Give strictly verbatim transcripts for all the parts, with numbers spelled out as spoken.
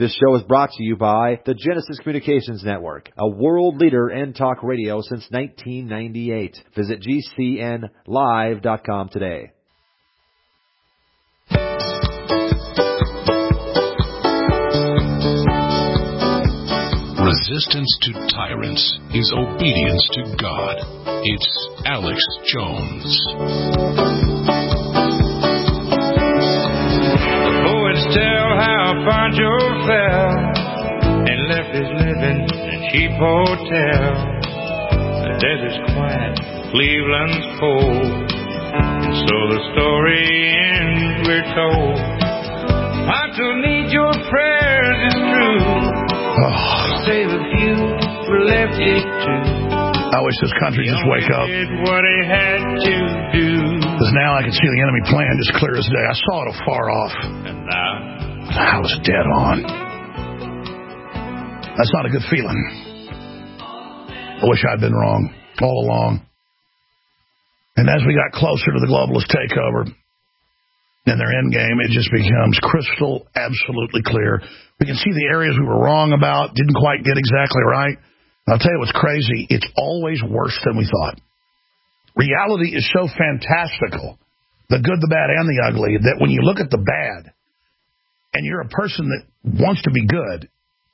This show is brought to you by the Genesis Communications Network, a world leader in talk radio since nineteen ninety-eight. Visit G C N live dot com today. Resistance to tyrants is obedience to God. It's Alex Jones. The poets tell how Pancho fell and left his living in a cheap hotel. The desert's quiet, Cleveland's cold, and so the story ends, we're told. Pancho needs your prayers, it's true. Oh. Save a few, we're left it to. I wish this country just wake up. Did what he had to do. Because now I can see the enemy plan just clear as day. I saw it afar off. And now I was dead on. That's not a good feeling. I wish I'd been wrong all along. And as we got closer to the globalist takeover and their end game, it just becomes crystal absolutely clear. We can see the areas we were wrong about, didn't quite get exactly right. I'll tell you what's crazy. It's always worse than we thought. Reality is so fantastical, the good, the bad, and the ugly, that when you look at the bad and you're a person that wants to be good,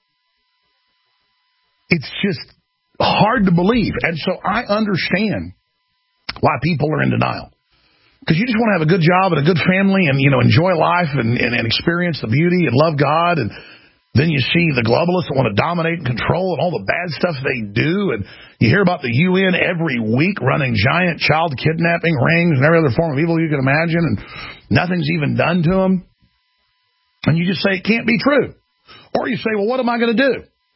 it's just hard to believe. And so I understand why people are in denial. Because you just want to have a good job and a good family and, you know, enjoy life and, and, and experience the beauty and love God. And then you see the globalists that want to dominate and control and all the bad stuff they do. And you hear about the U N every week running giant child kidnapping rings and every other form of evil you can imagine. And nothing's even done to them. And you just say it can't be true. Or you say, well, what am I going to do?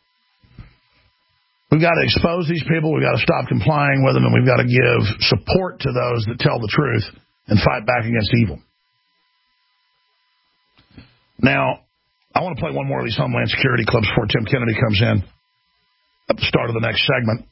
We've got to expose these people. We've got to stop complying with them. And we've got to give support to those that tell the truth and fight back against evil. Now, I want to play one more of these Homeland Security clips before Tim Kennedy comes in at the start of the next segment.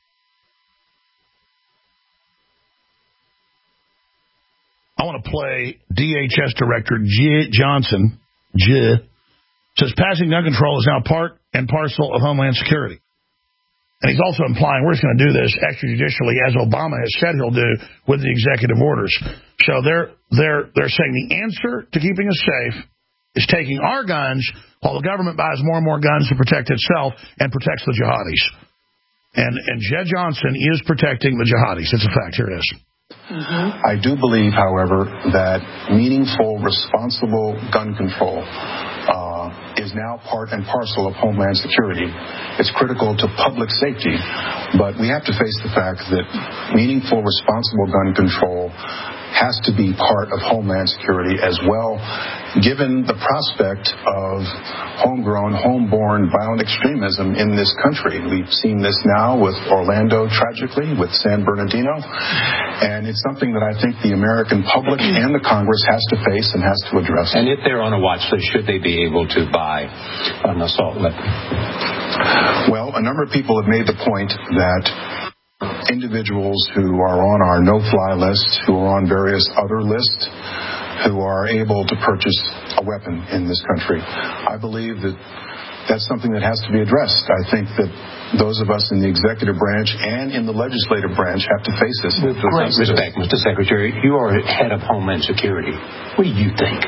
I want to play D H S Director J. Johnson. J. Says passing gun control is now part and parcel of Homeland Security. And he's also implying we're just going to do this extrajudicially, as Obama has said he'll do with the executive orders. So they're they're they're saying the answer to keeping us safe is taking our guns while the government buys more and more guns to protect itself and protects the jihadis. And and Jed Johnson is protecting the jihadis. It's a fact. Here it is. Mm-hmm. I do believe, however, that meaningful, responsible gun control uh, is now part and parcel of Homeland Security. It's critical to public safety, but we have to face the fact that meaningful, responsible gun control has to be part of Homeland Security as well, given the prospect of homegrown, homeborn violent extremism in this country. We've seen this now with Orlando, tragically, with San Bernardino, and it's something that I think the American public and the Congress has to face and has to address. And if they're on a watch list, should they be able to buy an assault weapon? Well, a number of people have made the point that individuals who are on our no-fly list, who are on various other lists, who are able to purchase a weapon in this country. I believe that that's something that has to be addressed. I think that those of us in the executive branch and in the legislative branch have to face this. With great respect, Mister Secretary, you are head of Homeland Security. What do you think?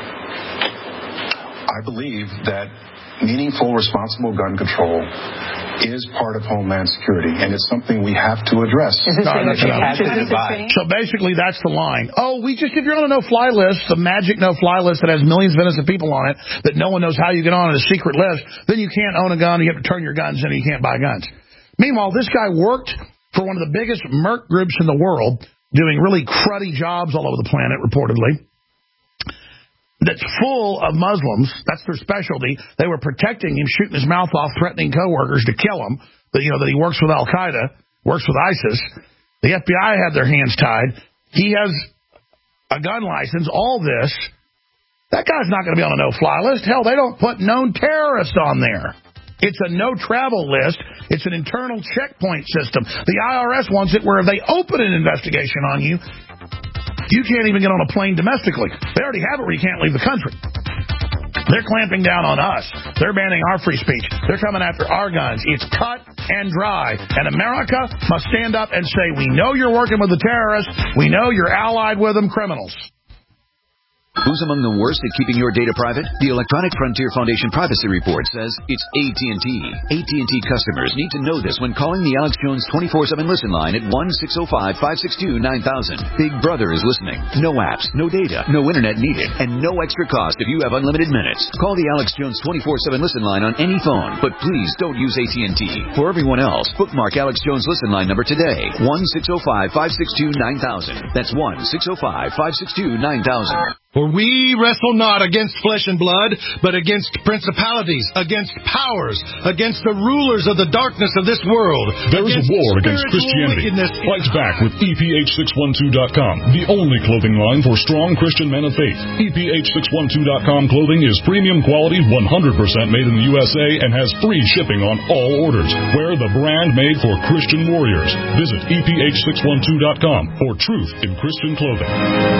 I believe that meaningful, responsible gun control is part of Homeland Security, and it's something we have to address. Is this no, no, no. So basically, that's the line. Oh, we just, if you're on a no-fly list, the magic no-fly list that has millions of innocent people on it, that no one knows how you get on, a secret list, then you can't own a gun, you have to turn your guns in, and you can't buy guns. Meanwhile, this guy worked for one of the biggest merc groups in the world, doing really cruddy jobs all over the planet, reportedly, that's full of Muslims. That's their specialty. They were protecting him, shooting his mouth off, threatening coworkers to kill him. That, you know, that he works with Al-Qaeda, works with ISIS. The F B I had their hands tied. He has a gun license. All this. That guy's not going to be on a no-fly list. Hell, they don't put known terrorists on there. It's a no-travel list. It's an internal checkpoint system. The I R S wants it where if they open an investigation on you, you can't even get on a plane domestically. They already have it where you can't leave the country. They're clamping down on us. They're banning our free speech. They're coming after our guns. It's cut and dry. And America must stand up and say, we know you're working with the terrorists. We know you're allied with them, criminals. Who's among the worst at keeping your data private? The Electronic Frontier Foundation Privacy Report says it's A T and T. A T and T customers need to know this when calling the Alex Jones twenty-four seven listen line at one six zero five, five six two, nine thousand. Big Brother is listening. No apps, no data, no internet needed, and no extra cost if you have unlimited minutes. Call the Alex Jones twenty-four seven listen line on any phone, but please don't use A T and T. For everyone else, bookmark Alex Jones listen line number today. one six zero five, five six two, nine thousand. That's one six zero five, five six two, nine thousand. For we wrestle not against flesh and blood, but against principalities, against powers, against the rulers of the darkness of this world. There is a war against Christianity. Fight back with E P H six one two dot com, the only clothing line for strong Christian men of faith. E P H six one two dot com clothing is premium quality, one hundred percent made in the U S A, and has free shipping on all orders. Wear the brand made for Christian warriors. Visit E P H six one two dot com for truth in Christian clothing.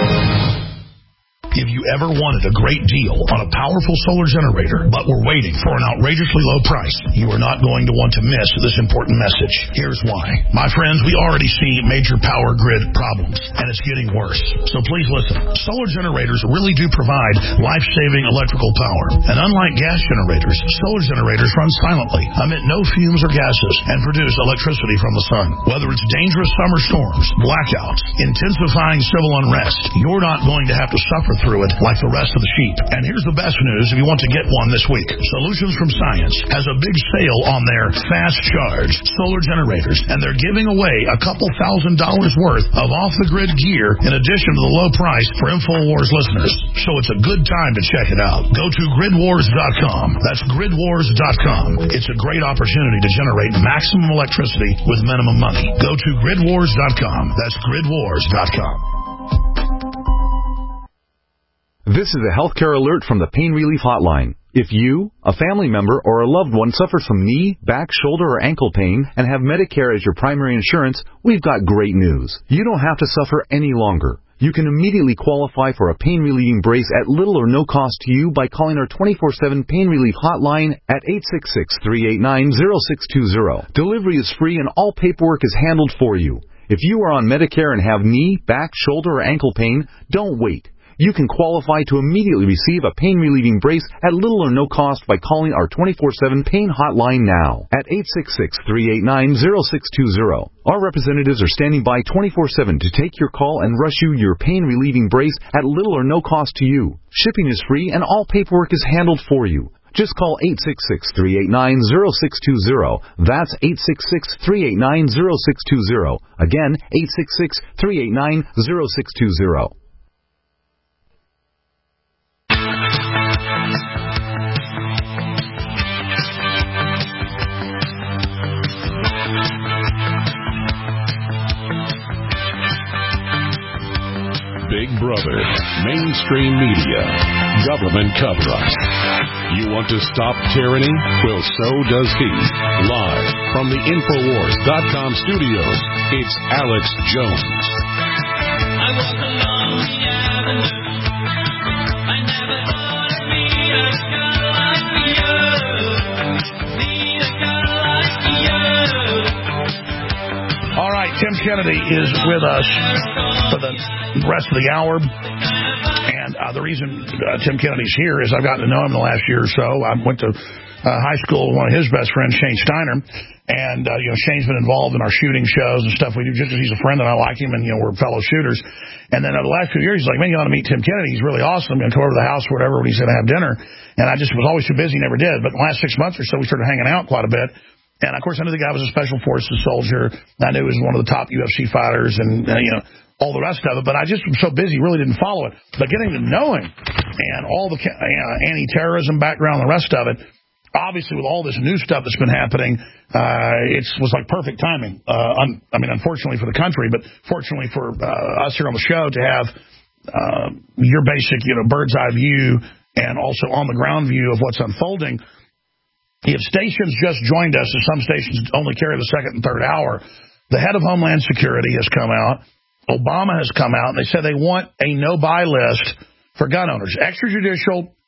If you ever wanted a great deal on a powerful solar generator, but were waiting for an outrageously low price, you are not going to want to miss this important message. Here's why. My friends, we already see major power grid problems, and it's getting worse. So please listen. Solar generators really do provide life-saving electrical power. And unlike gas generators, solar generators run silently, emit no fumes or gases, and produce electricity from the sun. Whether it's dangerous summer storms, blackouts, intensifying civil unrest, you're not going to have to suffer through it like the rest of the sheep. And here's the best news if you want to get one this week. Solutions from Science has a big sale on their fast charge solar generators, and they're giving away a couple thousand dollars worth of off-the-grid gear in addition to the low price for InfoWars listeners. So it's a good time to check it out. Go to grid wars dot com. That's grid wars dot com. It's a great opportunity to generate maximum electricity with minimum money. Go to grid wars dot com. That's grid wars dot com. This is a healthcare alert from the Pain Relief Hotline. If you, a family member, or a loved one suffers from knee, back, shoulder, or ankle pain and have Medicare as your primary insurance, we've got great news. You don't have to suffer any longer. You can immediately qualify for a pain-relieving brace at little or no cost to you by calling our twenty-four seven Pain Relief Hotline at eight six six, three eight nine, zero six two zero. Delivery is free and all paperwork is handled for you. If you are on Medicare and have knee, back, shoulder, or ankle pain, don't wait. You can qualify to immediately receive a pain-relieving brace at little or no cost by calling our twenty-four seven Pain Hotline now at eight six six, three eight nine, zero six two zero. Our representatives are standing by twenty-four seven to take your call and rush you your pain-relieving brace at little or no cost to you. Shipping is free and all paperwork is handled for you. Just call eight six six, three eight nine, zero six two zero. That's eight six six, three eight nine, zero six two zero. Again, eight six six, three eight nine, zero six two zero. Big Brother, mainstream media, government cover-up. You want to stop tyranny? Well, so does he. Live from the Infowars dot com studios, it's Alex Jones. I walk along the avenue. I never thought I'd meet a girl like you. Meet a girl like you. All right, Tim Kennedy is with us for the rest of the hour. And uh, the reason uh, Tim Kennedy's here is I've gotten to know him the last year or so. I went to uh, high school with one of his best friends, Shane Steiner. And, uh, you know, Shane's been involved in our shooting shows and stuff we do just because he's a friend and I like him and, you know, we're fellow shooters. And then over the last few years, he's like, man, you ought to meet Tim Kennedy. He's really awesome. I'm going to come over to the house or whatever when he's going to have dinner. And I just was always too busy, never did. But the last six months or so, we started hanging out quite a bit. And, of course, I knew the guy was a Special Forces soldier. I knew he was one of the top U F C fighters and, uh, you know, all the rest of it. But I just was so busy, really didn't follow it. But getting to know him and all the uh, anti-terrorism background and the rest of it, obviously with all this new stuff that's been happening, uh, it was like perfect timing. Uh, un- I mean, unfortunately for the country, but fortunately for uh, us here on the show to have uh, your basic, you know, bird's eye view and also on the ground view of what's unfolding. If stations just joined us, and some stations only carry the second and third hour, the head of Homeland Security has come out. Obama has come out, and they said they want a no-buy list for gun owners. Extrajudicial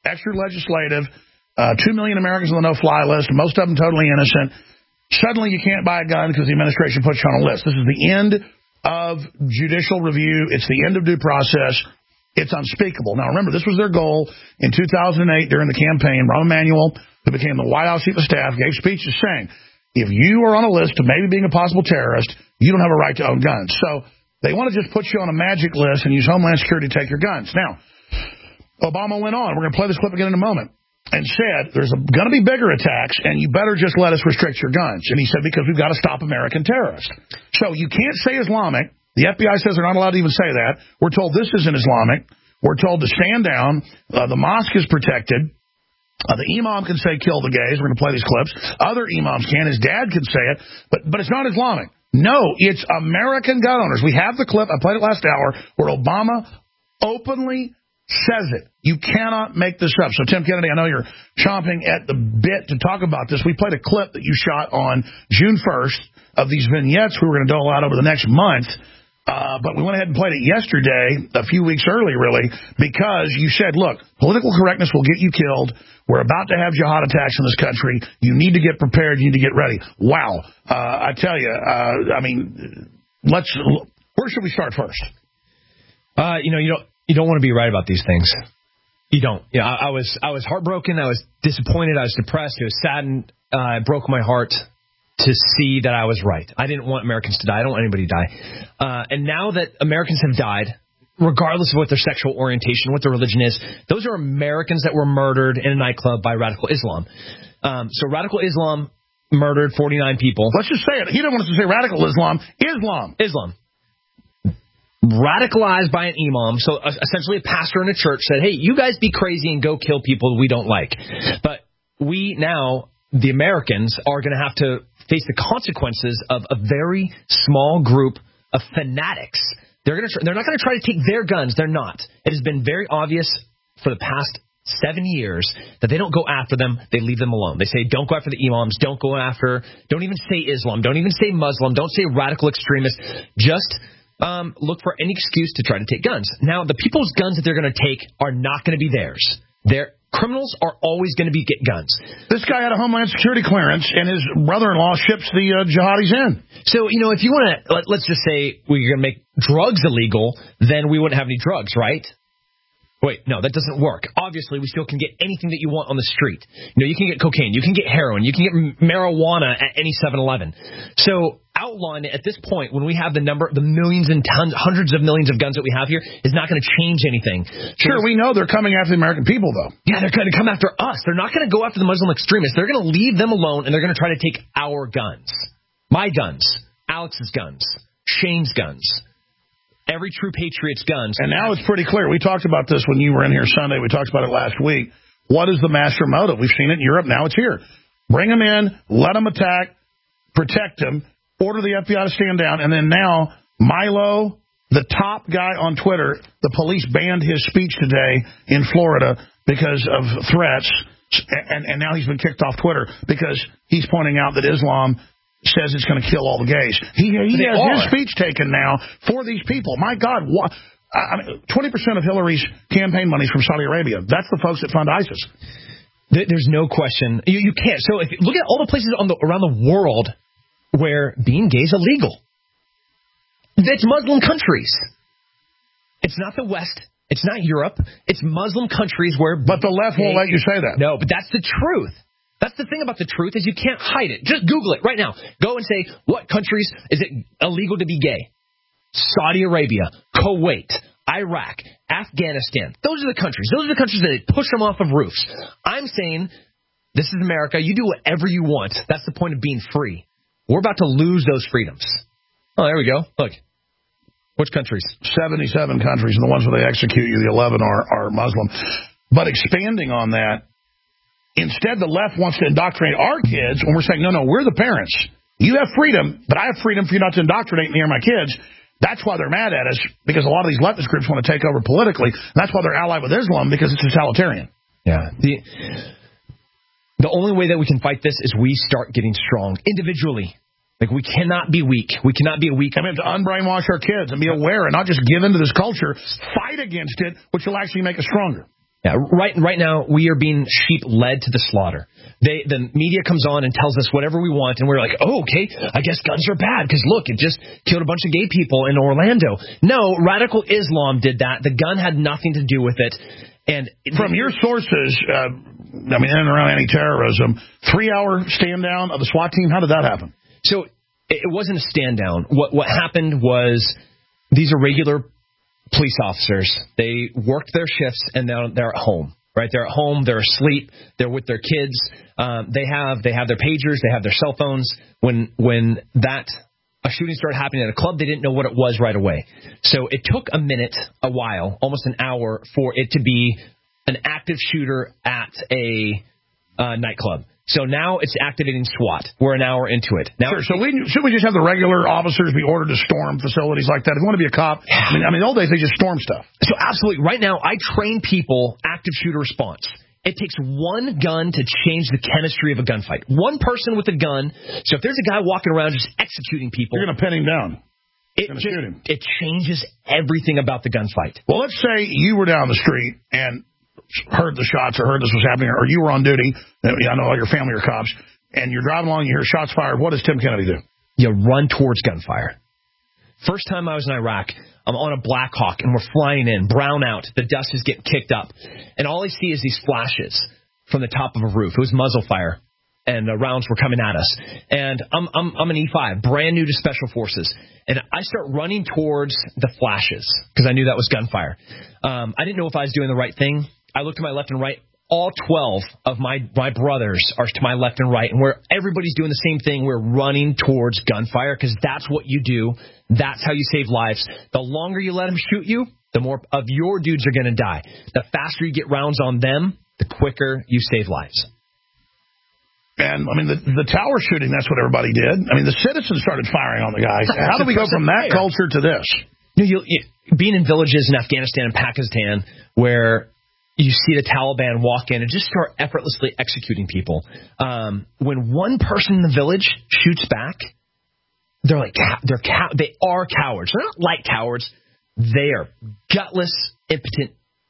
extra legislative, uh, two million Americans on the no-fly list, most of them totally innocent. Suddenly you can't buy a gun because the administration puts you on a list. This is the end of judicial review. It's the end of due process. It's unspeakable. Now, remember, this was their goal in two thousand eight during the campaign. Rahm Emanuel, who became the White House Chief of Staff, gave speeches saying, if you are on a list of maybe being a possible terrorist, you don't have a right to own guns. So they want to just put you on a magic list and use Homeland Security to take your guns. Now, Obama went on. We're going to play this clip again in a moment. And said, there's going to be bigger attacks, and you better just let us restrict your guns. And he said, because we've got to stop American terrorists. So you can't say Islamic. The F B I says they're not allowed to even say that. We're told this isn't Islamic. We're told to stand down. Uh, the mosque is protected. Uh, the imam can say, kill the gays. We're going to play these clips. Other imams can. His dad can say it. But, but it's not Islamic. No, it's American gun owners. We have the clip. I played it last hour where Obama openly says it. You cannot make this up. So, Tim Kennedy, I know you're chomping at the bit to talk about this. We played a clip that you shot on June first of these vignettes we were going to dole out over the next month. Uh, but we went ahead and played it yesterday, a few weeks early, really, because you said, look, political correctness will get you killed. We're about to have jihad attacks in this country. You need to get prepared. You need to get ready. Wow. Uh, I tell you, uh, I mean, let's, where should we start first? Uh, you know, you don't, You don't want to be right about these things. You don't. Yeah, I, I was I was heartbroken. I was disappointed. I was depressed. It was saddened. Uh, it broke my heart to see that I was right. I didn't want Americans to die. I don't want anybody to die. Uh, and now that Americans have died, regardless of what their sexual orientation, what their religion is, those are Americans that were murdered in a nightclub by radical Islam. Um, so radical Islam murdered forty-nine people. Let's just say it. He didn't want us to say radical Islam. Islam. Islam. Radicalized by an imam, so essentially a pastor in a church said, hey, you guys be crazy and go kill people we don't like. But we now, the Americans, are going to have to face the consequences of a very small group of fanatics. They're going to, they're not going to try to take their guns. They're not. It has been very obvious for the past seven years that they don't go after them. They leave them alone. They say, don't go after the imams. Don't go after, don't even say Islam. Don't even say Muslim. Don't say radical extremists. Just Um, look for any excuse to try to take guns. Now, the people's guns that they're going to take are not going to be theirs. Their criminals are always going to be get guns. This guy had a Homeland Security clearance, and his brother-in-law ships the uh, jihadis in. So, you know, if you want to, let, let's just say we're going to make drugs illegal, then we wouldn't have any drugs, right? Wait, no, that doesn't work. Obviously, we still can get anything that you want on the street. You know, you can get cocaine, you can get heroin, you can get marijuana at any seven eleven. So outlawing it at this point, when we have the number, the millions and tons, hundreds of millions of guns that we have here, is not going to change anything. So sure, we know they're coming after the American people, though. Yeah, they're going to come after us. They're not going to go after the Muslim extremists. They're going to leave them alone, and they're going to try to take our guns. My guns. Alex's guns. Shane's guns. Every true patriot's guns. And now it's pretty clear. We talked about this when you were in here Sunday. We talked about it last week. What is the master motive? We've seen it in Europe. Now it's here. Bring them in, let them attack, protect them, order the F B I to stand down, and then now Milo, the top guy on Twitter, the police banned his speech today in Florida because of threats, and, and now he's been kicked off Twitter because he's pointing out that Islam says it's going to kill all the gays. He, he has are. his speech taken now for these people. My God, what? I mean, twenty percent of Hillary's campaign money is from Saudi Arabia. That's the folks that fund ISIS. There's no question. You, you can't. So if, look at all the places on the, around the world where being gay is illegal. It's Muslim countries. It's not the West. It's not Europe. It's Muslim countries where... But the left won't let you say that. No, but that's the truth. That's the thing about the truth is you can't hide it. Just Google it right now. Go and say, what countries is it illegal to be gay? Saudi Arabia, Kuwait, Iraq, Afghanistan. Those are the countries. Those are the countries that they push them off of roofs. I'm saying, this is America. You do whatever you want. That's the point of being free. We're about to lose those freedoms. Oh, there we go. Look. Which countries? seventy-seven countries, and the ones where they execute you, the eleven are, are Muslim. But expanding on that, instead the left wants to indoctrinate our kids when we're saying, no, no, we're the parents. You have freedom, but I have freedom for you not to indoctrinate me or my kids. That's why they're mad at us, because a lot of these leftist groups want to take over politically. And that's why they're allied with Islam, because it's totalitarian. Yeah. The, the only way that we can fight this is we start getting strong individually. Like, we cannot be weak. We cannot be a weak. I mean, to unbrainwash our kids and be aware and not just give into this culture, fight against it, which will actually make us stronger. Yeah, right right now, we are being sheep led to the slaughter. They, the media comes on and tells us whatever we want, and we're like, oh, okay, I guess guns are bad, because look, it just killed a bunch of gay people in Orlando. No, radical Islam did that. The gun had nothing to do with it. And from your sources, uh, I mean, in and around anti-terrorism, three-hour stand-down of the SWAT team, how did that happen? So it wasn't a stand-down. What, what happened was these are regular police officers. They worked their shifts, and now they're at home. Right, they're at home, they're asleep, they're with their kids. Um, they have they have their pagers, they have their cell phones. When when that a shooting started happening at a club, they didn't know what it was right away. So it took a minute, a while, almost an hour for it to be an active shooter at a uh, nightclub. So now it's activating SWAT. We're an hour into it. Now, sure, so we, should we just have the regular officers be ordered to storm facilities like that? If you want to be a cop, I mean, I mean, in the old days, they just storm stuff. So absolutely. Right now, I train people active shooter response. It takes one gun to change the chemistry of a gunfight. One person with a gun. So if there's a guy walking around just executing people, you're going to pin him down. It, just, shoot him. It changes everything about the gunfight. Well, let's say you were down the street and heard the shots or heard this was happening, or you were on duty, I know all your family are cops, and you're driving along, you hear shots fired. What does Tim Kennedy do? You run towards gunfire. First time I was in Iraq, I'm on a Black Hawk, and we're flying in, brown out, the dust is getting kicked up, and all I see is these flashes from the top of a roof. It was muzzle fire, and the rounds were coming at us. And I'm, I'm, I'm an E five, brand new to Special Forces, and I start running towards the flashes, because I knew that was gunfire. Um, I didn't know if I was doing the right thing. I looked to my left and right. All twelve of my, my brothers are to my left and right, and where everybody's doing the same thing. We're running towards gunfire because that's what you do. That's how you save lives. The longer you let them shoot you, the more of your dudes are going to die. The faster you get rounds on them, the quicker you save lives. And, I mean, the, the tower shooting, that's what everybody did. I mean, the citizens started firing on the guys. How do we go from that culture to this? You know, you, you, being in villages in Afghanistan and Pakistan where you see the Taliban walk in and just start effortlessly executing people. Um, when one person in the village shoots back, they're like they're cow- they are cowards. They're not like cowards. They are gutless, impotent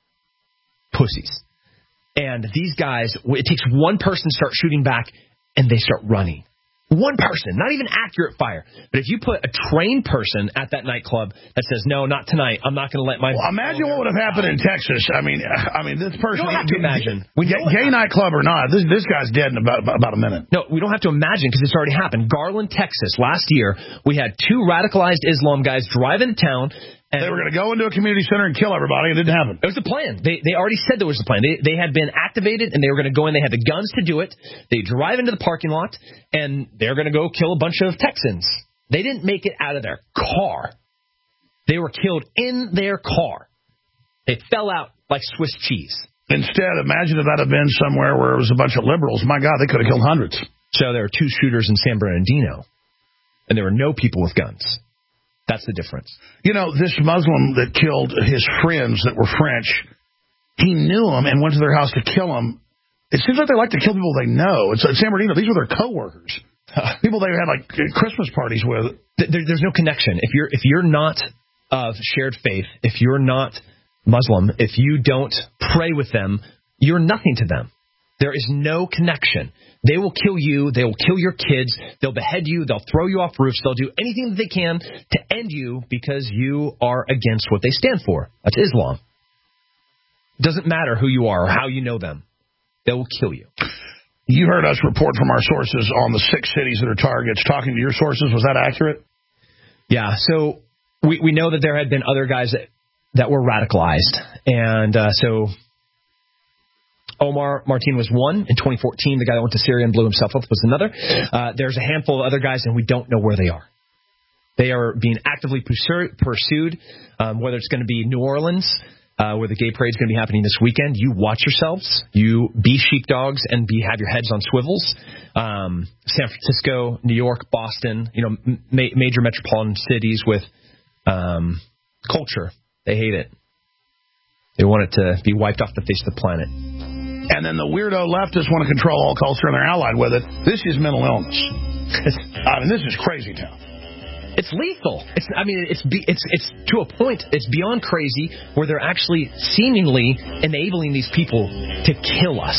pussies. And these guys, it takes one person to start shooting back, and they start running. One person, not even accurate fire. But if you put a trained person at that nightclub that says, no, not tonight, I'm not going to let my... Well, imagine what would have happened in Texas. I mean, I mean, this person... You don't have to imagine. We gay, gay nightclub or not, this, this guy's dead in about, about a minute. No, we don't have to imagine because it's already happened. Garland, Texas, last year, we had two radicalized Islam guys drive into town... And they were going to go into a community center and kill everybody. It didn't happen. It was the plan. They they already said there was a plan. They they had been activated, and they were going to go in. They had the guns to do it. They drive into the parking lot, and they're going to go kill a bunch of Texans. They didn't make it out of their car. They were killed in their car. They fell out like Swiss cheese. Instead, imagine if that had been somewhere where it was a bunch of liberals. My God, they could have killed hundreds. So there were two shooters in San Bernardino, and there were no people with guns. That's the difference. You know, this Muslim that killed his friends that were French, he knew them and went to their house to kill them. It seems like they like to kill people they know. It's at San Bernardino. These were their coworkers, people they had like Christmas parties with. There, there's no connection. If you're if you're not of shared faith, if you're not Muslim, if you don't pray with them, you're nothing to them. There is no connection. They will kill you. They will kill your kids. They'll behead you. They'll throw you off roofs. They'll do anything that they can to end you because you are against what they stand for. That's Islam. Doesn't matter who you are or how you know them. They will kill you. You heard us report from our sources on the six cities that are targets. Talking to your sources, was that accurate? Yeah. So we, we know that there had been other guys that, that were radicalized. And uh, so... Omar Martin was one. In twenty fourteen, the guy that went to Syria and blew himself up was another. Uh, there's a handful of other guys, and we don't know where they are. They are being actively pursued, um, whether it's going to be New Orleans, uh, where the gay parade is going to be happening this weekend. You watch yourselves. You be sheepdogs and be have your heads on swivels. Um, San Francisco, New York, Boston, you know, ma- major metropolitan cities with um, culture. They hate it. They want it to be wiped off the face of the planet. And then the weirdo leftists want to control all culture, and they're allied with it. This is mental illness. I mean, this is crazy town. It's lethal. It's I mean, it's be, it's it's to a point. It's beyond crazy where they're actually seemingly enabling these people to kill us.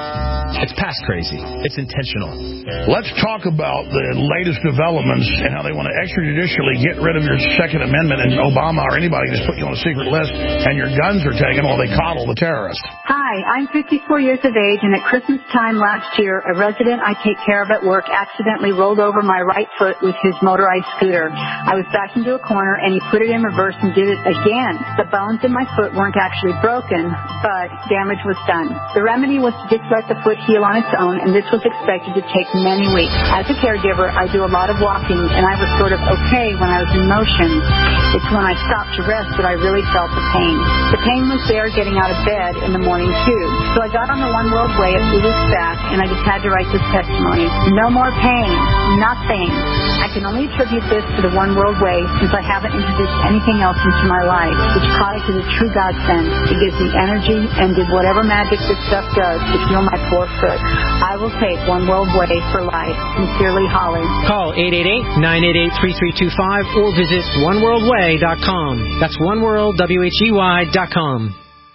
It's past crazy. It's intentional. Let's talk about the latest developments and how they want to extrajudicially get rid of your Second Amendment, and Obama or anybody just put you on a secret list and your guns are taken while they coddle the terrorists. Hi, I'm fifty-four years of age, and at Christmas time last year, a resident I take care of at work accidentally rolled over my right foot with his motorized scooter. I was backed into a corner, and he put it in reverse and did it again. The bones in my foot weren't actually broken, but damage was done. The remedy was to just let the foot heal on its own, and this was expected to take many weeks. As a caregiver, I do a lot of walking, and I was sort of okay when I was in motion. It's when I stopped to rest that I really felt the pain. The pain was there getting out of bed in the morning, too. So I got on the One World Way a few weeks back, and I just had to write this testimony. No more pain. Nothing. I can only attribute this to the One World Way since I haven't introduced anything else into my life, which caused it a true godsend. It gives me energy and did whatever magic this stuff does to heal my poor foot. I will take One World Way for life. Sincerely, Holly. Call eight eight eight, nine eight eight, three three two five or visit one world way dot com. That's one world, W H E Y dot com.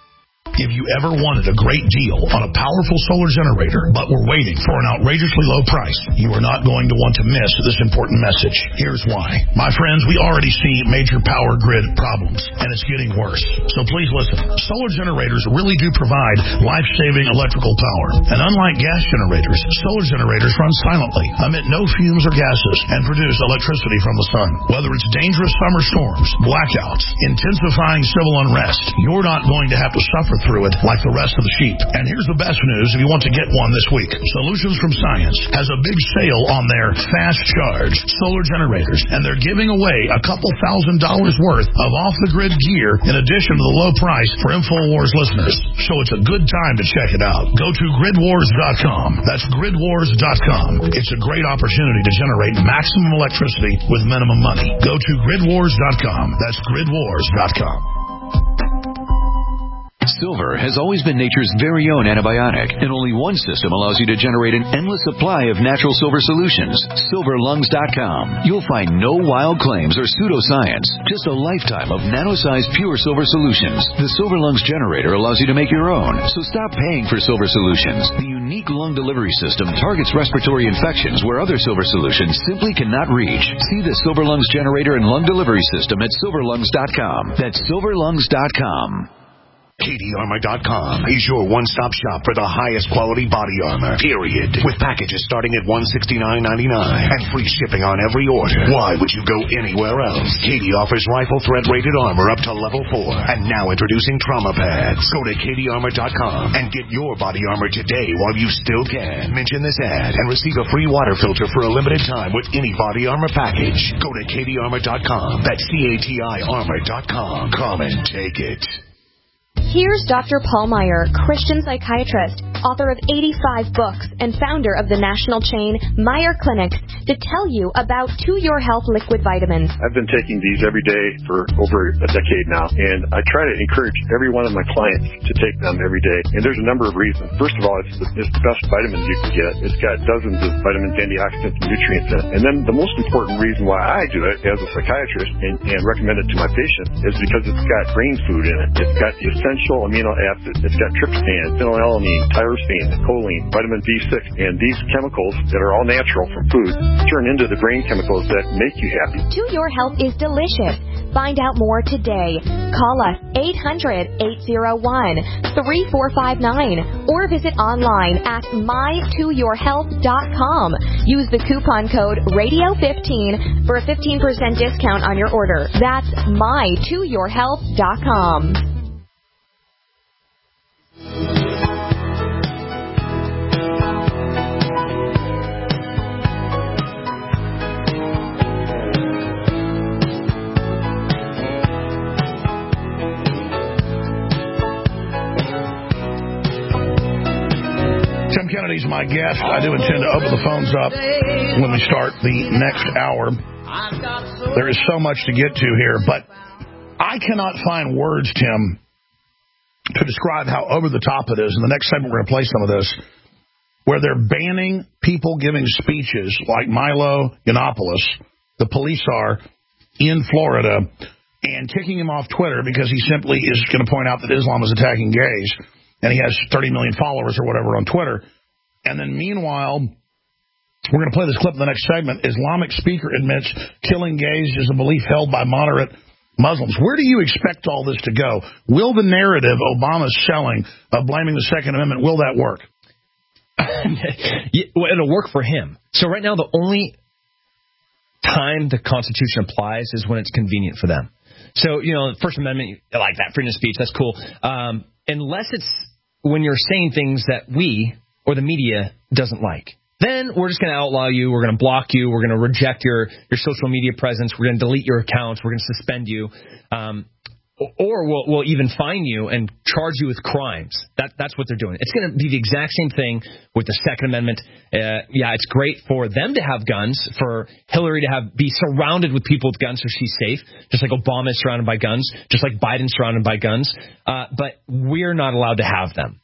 If you ever wanted a great deal on a powerful solar generator, but were waiting for an outrageously low price, you are not going to want to miss this important message. Here's why. My friends, we already see major power grid problems, and it's getting worse. So please listen. Solar generators really do provide life-saving electrical power. And unlike gas generators, solar generators run silently, emit no fumes or gases, and produce electricity from the sun. Whether it's dangerous summer storms, blackouts, intensifying civil unrest, you're not going to have to suffer through it like the rest of the sheep. And here's the best news if you want to get one this week. Solutions from Science has a big sale on their fast charge solar generators, and they're giving away a couple thousand dollars worth of off-the-grid gear in addition to the low price for InfoWars listeners. So it's a good time to check it out. Go to grid wars dot com. That's grid wars dot com. It's a great opportunity to generate maximum electricity with minimum money. Go to grid wars dot com. That's grid wars dot com. Silver has always been nature's very own antibiotic, and only one system allows you to generate an endless supply of natural silver solutions. silver lungs dot com. You'll find no wild claims or pseudoscience, just a lifetime of nano-sized pure silver solutions. The Silver Lungs generator allows you to make your own, so stop paying for silver solutions. The unique lung delivery system targets respiratory infections where other silver solutions simply cannot reach. See the Silver Lungs generator and lung delivery system at silver lungs dot com. That's silver lungs dot com. Katie Armor dot com is your one-stop shop for the highest quality body armor, period. With packages starting at one hundred sixty-nine ninety-nine and free shipping on every order. Why would you go anywhere else? Katie offers rifle thread rated armor up to level four. And now introducing trauma pads. Go to Katie Armor dot com and get your body armor today while you still can. Mention this ad and receive a free water filter for a limited time with any body armor package. Go to Katie Armor dot com. That's C A T I Armor dot com. Come and take it. Here's Doctor Paul Meyer, Christian psychiatrist, author of eighty-five books, and founder of the national chain Meyer Clinics, to tell you about To Your Health liquid vitamins. I've been taking these every day for over a decade now, and I try to encourage every one of my clients to take them every day. And there's a number of reasons. First of all, it's the, it's the best vitamins you can get. It's got dozens of vitamins, antioxidants, and nutrients in it. And then the most important reason why I do it as a psychiatrist and, and recommend it to my patients is because it's got brain food in it. It's got the essential amino acids. It's got tryptophan, phenylalanine, tyrosine, choline, vitamin B six, and these chemicals that are all natural from food turn into the brain chemicals that make you happy. To Your Health is delicious. Find out more today. Call us eight hundred, eight oh one, three four five nine or visit online at my to your health dot com. Use the coupon code radio fifteen for a fifteen percent discount on your order. That's my to your health dot com. Tim Kennedy's my guest. I do intend to open the phones up when we start the next hour. There is so much to get to here, but I cannot find words, Tim, to describe how over the top it is. In the next segment, we're going to play some of this, where they're banning people giving speeches like Milo Yiannopoulos the police are in Florida, and kicking him off Twitter because he simply is going to point out that Islam is attacking gays, and he has thirty million followers or whatever on Twitter. And then meanwhile, we're going to play this clip in the next segment. Islamic speaker admits killing gays is a belief held by moderate Muslims. Where do you expect all this to go? Will the narrative Obama's selling of blaming the Second Amendment, will that work? Yeah, well, it'll work for him. So right now, the only time the Constitution applies is when it's convenient for them. So, you know, First Amendment, I like that, freedom of speech, that's cool. Um, unless it's when you're saying things that we or the media doesn't like. Then we're just going to outlaw you, we're going to block you, we're going to reject your, your social media presence, we're going to delete your accounts, we're going to suspend you, um, or we'll, we'll even fine you and charge you with crimes. That, that's what they're doing. It's going to be the exact same thing with the Second Amendment. Uh, yeah, it's great for them to have guns, for Hillary to have be surrounded with people with guns so she's safe, just like Obama is surrounded by guns, just like Biden's surrounded by guns, uh, but we're not allowed to have them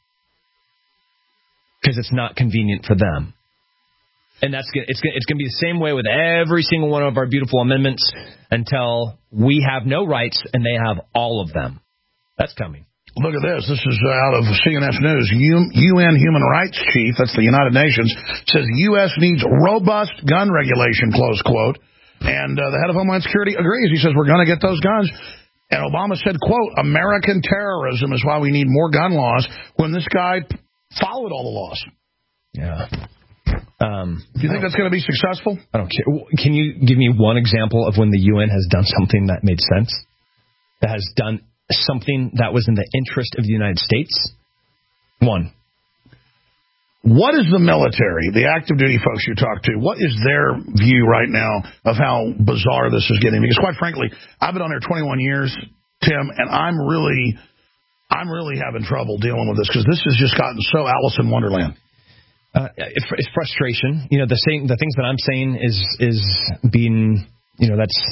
because it's not convenient for them. And that's it's it's going to be the same way with every single one of our beautiful amendments until we have no rights and they have all of them. That's coming. Look at this. This is out of C N N News. U N Human Rights Chief, that's the United Nations, says U S needs robust gun regulation, close quote. And uh, the head of Homeland Security agrees. He says we're going to get those guns. And Obama said, quote, American terrorism is why we need more gun laws, when this guy followed all the laws. Yeah. Um, Do you think that's going to be successful? I don't care. Can you give me one example of when the U N has done something that made sense? That has done something that was in the interest of the United States? One. What is the military, the active duty folks you talk to, what is their view right now of how bizarre this is getting? Because quite frankly, I've been on there twenty-one years, Tim, and I'm really, I'm really having trouble dealing with this because this has just gotten so Alice in Wonderland. Uh, it's, it's frustration. You know, the same, the things that I'm saying is is being, you know, that's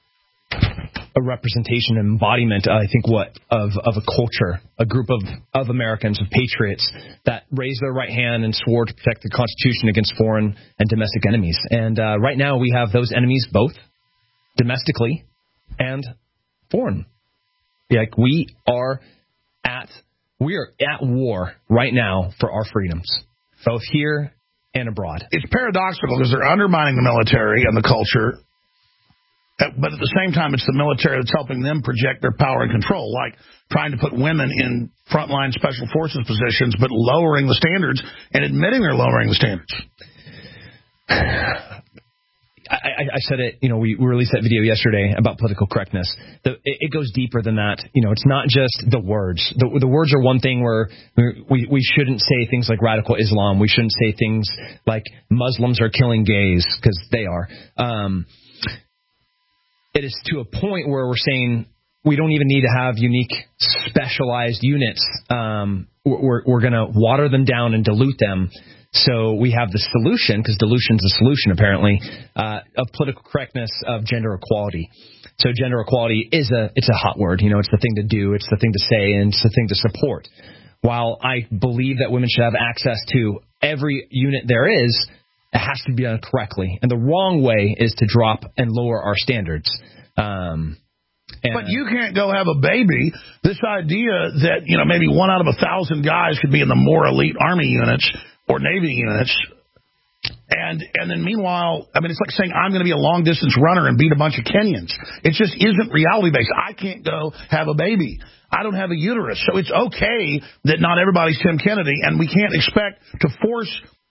a representation, embodiment, I think, what of of a culture, a group of, of Americans, of patriots that raised their right hand and swore to protect the Constitution against foreign and domestic enemies. And uh, right now we have those enemies both domestically and foreign. Like we are at we are at war right now for our freedoms, both here and abroad. It's paradoxical because they're undermining the military and the culture, but at the same time, it's the military that's helping them project their power and control, like trying to put women in frontline special forces positions, but lowering the standards and admitting they're lowering the standards. I, I, I said it, you know, we, we released that video yesterday about political correctness. The, it, it goes deeper than that. You know, it's not just the words. The, the words are one thing where we, we shouldn't say things like radical Islam. We shouldn't say things like Muslims are killing gays, because they are. Um, it is to a point where we're saying we don't even need to have unique specialized units. Um, we're we're going to water them down and dilute them. So we have the solution, because dilution's the solution, apparently, uh, of political correctness, of gender equality. So gender equality is a it's a hot word. You know, it's the thing to do, it's the thing to say, and it's the thing to support. While I believe that women should have access to every unit there is, it has to be done correctly. And the wrong way is to drop and lower our standards. Um, and but you can't go have a baby. This idea that, you know, maybe one out of a thousand guys could be in the more elite Army units or Navy units. And and then meanwhile, I mean, it's like saying I'm going to be a long-distance runner and beat a bunch of Kenyans. It just isn't reality-based. I can't go have a baby. I don't have a uterus. So it's okay that not everybody's Tim Kennedy, and we can't expect to force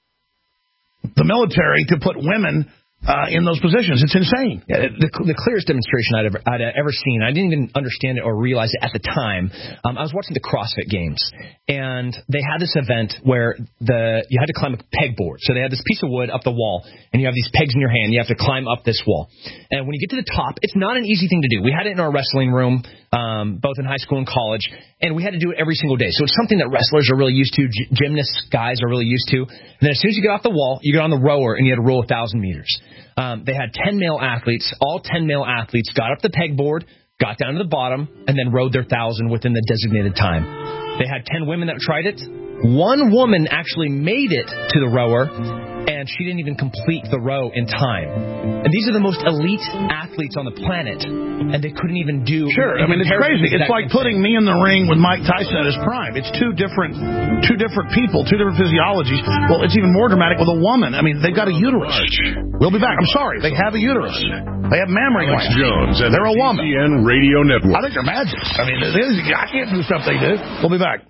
the military to put women uh, in those positions. It's insane. Yeah, the, the clearest demonstration I'd ever, I'd ever seen, I didn't even understand it or realize it at the time. Um, I was watching the CrossFit Games, and they had this event where the you had to climb a pegboard. So they had this piece of wood up the wall, and you have these pegs in your hand. You have to climb up this wall. And when you get to the top, it's not an easy thing to do. We had it in our wrestling room, um, both in high school and college, and we had to do it every single day. So it's something that wrestlers are really used to, g- gymnasts, guys are really used to. And then as soon as you get off the wall, you get on the rower, and you had to row one thousand meters. Um, they had ten male athletes. All ten male athletes got up the pegboard, got down to the bottom, and then rowed their thousand within the designated time. They had ten women that tried it. One woman actually made it to the rower, and she didn't even complete the row in time. And these are the most elite athletes on the planet, and they couldn't even do... Sure, I mean, it's crazy. It's like putting me in the ring with Mike Tyson at his prime. It's two different two different people, two different physiologies. Well, it's even more dramatic with a woman. I mean, they've got a uterus. We'll be back. I'm sorry. They have a uterus. They have mammary Alex glands. Jones and they're a woman. C N Radio Network. I think they're magic. I mean, I can't do the stuff they do. We'll be back.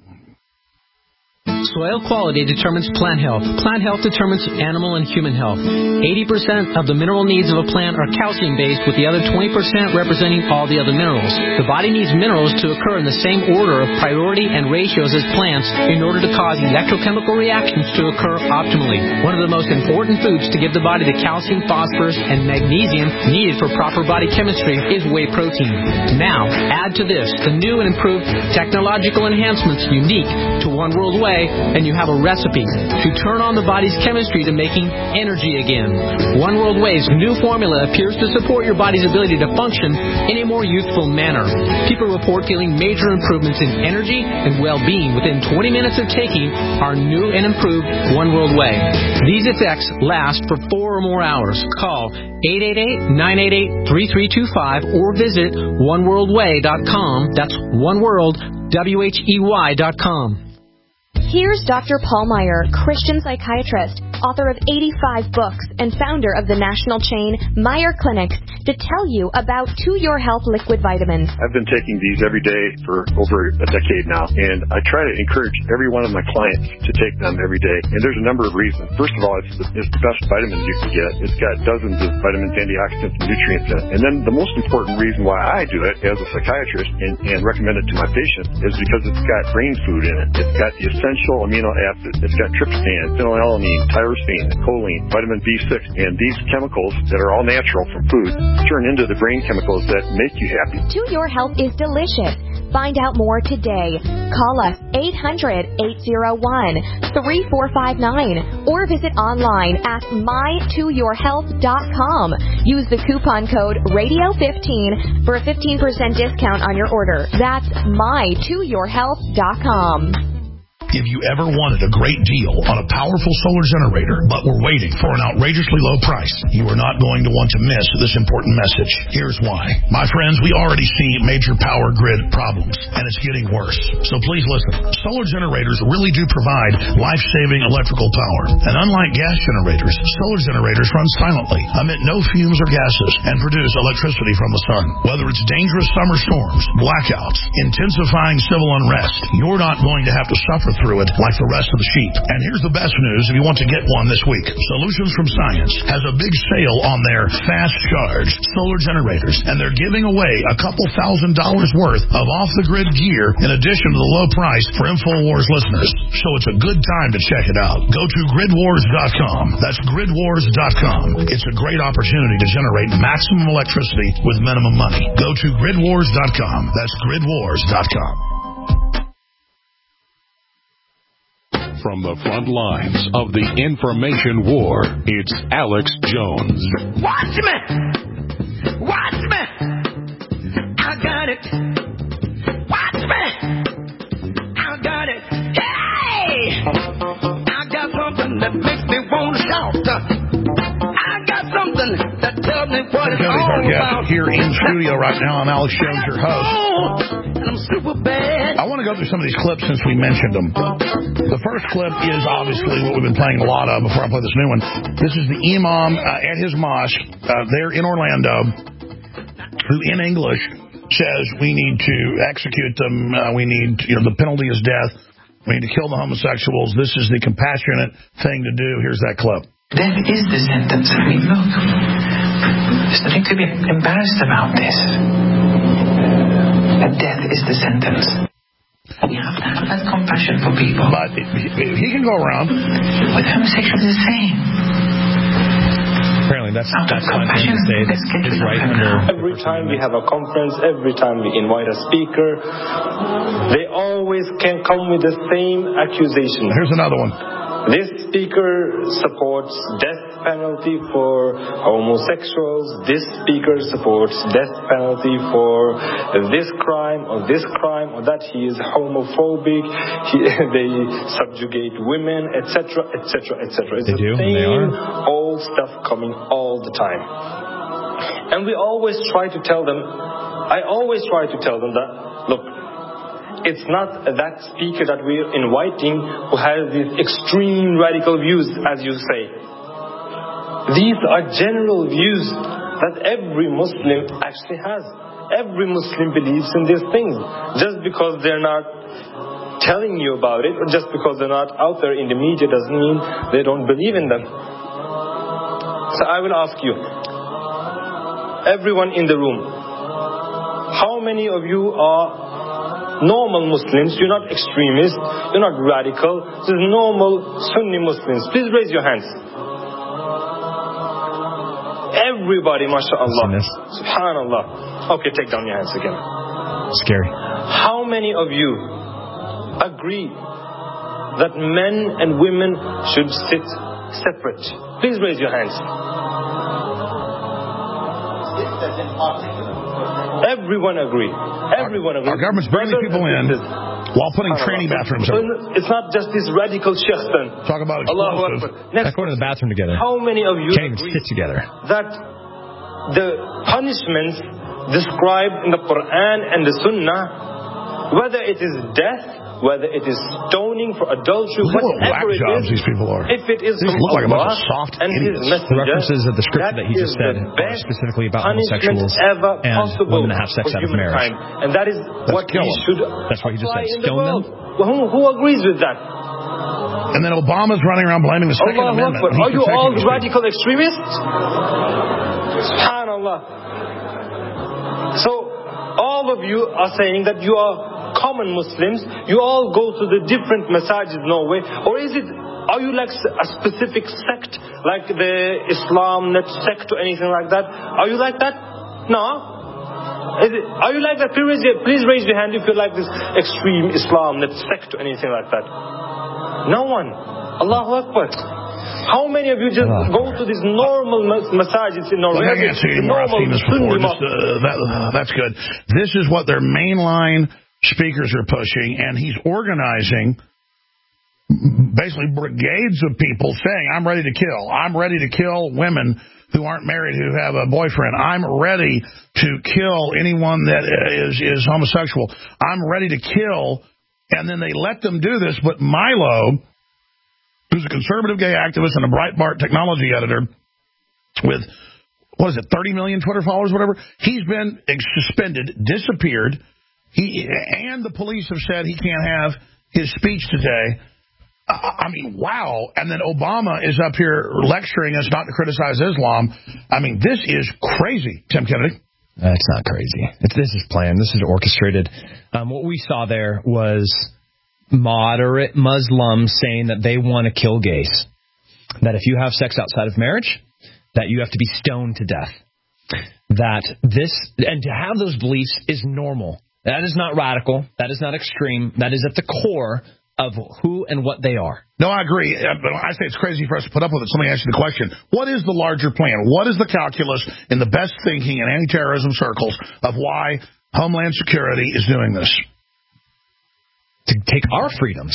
Soil quality determines plant health. Plant health determines animal and human health. eighty percent of the mineral needs of a plant are calcium-based, with the other twenty percent representing all the other minerals. The body needs minerals to occur in the same order of priority and ratios as plants in order to cause electrochemical reactions to occur optimally. One of the most important foods to give the body the calcium, phosphorus, and magnesium needed for proper body chemistry is whey protein. Now, add to this the new and improved technological enhancements unique to One World Whey, and you have a recipe to turn on the body's chemistry to making energy again. One World Whey's new formula appears to support your body's ability to function in a more youthful manner. People report feeling major improvements in energy and well-being within twenty minutes of taking our new and improved One World Whey. These effects last for four or more hours. Call eight eight eight, nine eight eight, three three two five or visit one world way dot com. That's one world, W H E Y dot com. Here's Doctor Paul Meyer, Christian psychiatrist, author of eighty-five books, and founder of the national chain Meyer Clinics, to tell you about To Your Health liquid vitamins. I've been taking these every day for over a decade now, and I try to encourage every one of my clients to take them every day. And there's a number of reasons. First of all, it's the, it's the best vitamins you can get. It's got dozens of vitamins, antioxidants, and nutrients in it. And then the most important reason why I do it as a psychiatrist and, and recommend it to my patients is because it's got brain food in it. It's got the essential amino acids. It's got tryptophan, phenylalanine, tyrosine, choline, vitamin B six, and these chemicals that are all natural from food turn into the brain chemicals that make you happy. To Your Health is delicious. Find out more today. Call us eight hundred, eight oh one, three four five nine or visit online at my to your health dot com. Use the coupon code radio fifteen for a fifteen percent discount on your order. That's my to your health dot com. If you ever wanted a great deal on a powerful solar generator, but were waiting for an outrageously low price, you are not going to want to miss this important message. Here's why. My friends, we already see major power grid problems, and it's getting worse. So please listen. Solar generators really do provide life-saving electrical power. And unlike gas generators, solar generators run silently, emit no fumes or gases, and produce electricity from the sun. Whether it's dangerous summer storms, blackouts, intensifying civil unrest, you're not going to have to suffer through it like the rest of the sheep. And here's the best news if you want to get one this week. Solutions from Science has a big sale on their fast charge solar generators, and they're giving away a couple thousand dollars worth of off-the-grid gear in addition to the low price for InfoWars listeners. So it's a good time to check it out. Go to grid wars dot com. That's grid wars dot com. It's a great opportunity to generate maximum electricity with minimum money. Go to grid wars dot com. That's grid wars dot com. From the front lines of the information war, it's Alex Jones. Watch me! Watch me! I got it! Watch me! I got it! Hey! I got something that makes me want to shout. I got something that tells me what it's all about. Here in studio right now, I'm Alex Jones, your host. I'm super bad. I want to go through some of these clips since we mentioned them. The first clip is obviously what we've been playing a lot of before I play this new one. This is the imam uh, at his mosque uh, there in Orlando, who in English says we need to execute them. Uh, we need, you know, the penalty is death. We need to kill the homosexuals. This is the compassionate thing to do. Here's that clip. Death is the sentence. I mean, look, there's nothing to be embarrassed about this. Death is the sentence. We have to have that compassion for people. But he, he can go around. With homosexuals the same. Apparently that's, that's not him to say. That's his right under. Every time we have a conference, every time we invite a speaker, they always can come with the same accusation. Here's another one. This speaker supports death penalty for homosexuals. This speaker supports death penalty for this crime or this crime or that. He is homophobic. He, they subjugate women, et cetera, et cetera, et cetera. It's they the do. same They are. old stuff coming all the time. And we always try to tell them, I always try to tell them that, look, it's not that speaker that we're inviting who has these extreme radical views, as you say. These are general views that every Muslim actually has. Every Muslim believes in these things. Just because they're not telling you about it, or just because they're not out there in the media, doesn't mean they don't believe in them. So I will ask you, everyone in the room, how many of you are normal Muslims? You're not extremists, you're not radical, this is normal Sunni Muslims. Please raise your hands. Everybody, mashallah. Subhanallah. Okay, take down your hands again. Scary. How many of you agree that men and women should sit separate? Please raise your hands. Everyone agree. Everyone agree. Our government's bringing people in while putting training bathrooms in. It's not just this radical sheikhs then. Talk about explosives. Next, go to the bathroom together. How many of you can't even agree sit together? That the punishments described in the Quran and the Sunnah, whether it is death, whether it is stoning for adultery, whatever it is, these people are. If it is These from look like a bunch Allah of soft and His idiots. messenger, The references of the scripture that, that he just said are specifically about homosexuals and women that have sex out of marriage. And that is Let's what we kill them. should That's what he just said. apply in the Stone them. world. Well, who, who agrees with that? And then Obama's running around blaming the Second Allah Amendment. Akbar. He's Are you protecting all these people. radical extremists? Subhanallah. So, all of you are saying that you are common Muslims, you all go to the different masajid in Norway, or is it, are you like a specific sect, like the Islam net sect or anything like that? Are you like that? No. Is it, are you like that? Please raise, your, please raise your hand if you're like this extreme Islam net sect or anything like that. No one. Allahu Akbar. How many of you just oh. go to these normal mas- masajids in Norway? Well, I can't see anymore. I've seen this before. Just, uh, that, uh, that's good. This is what their mainline speakers are pushing, and he's organizing basically brigades of people saying, I'm ready to kill. I'm ready to kill women who aren't married, who have a boyfriend. I'm ready to kill anyone that is, is homosexual. I'm ready to kill. And then they let them do this, but Milo, who's a conservative gay activist and a Breitbart technology editor with, what is it, thirty million Twitter followers, whatever, he's been suspended, disappeared. He and the police have said he can't have his speech today. I mean, wow. And then Obama is up here lecturing us not to criticize Islam. I mean, this is crazy, Tim Kennedy. That's not crazy. It's, this is planned. This is orchestrated. Um, what we saw there was moderate Muslims saying that they want to kill gays. That if you have sex outside of marriage, that you have to be stoned to death. That this, and to have those beliefs is normal. That is not radical. That is not extreme. That is at the core of who and what they are. No, I agree. But I say it's crazy for us to put up with it. So let me ask you the question. What is the larger plan? What is the calculus in the best thinking in anti-terrorism circles of why Homeland Security is doing this? To take our freedoms.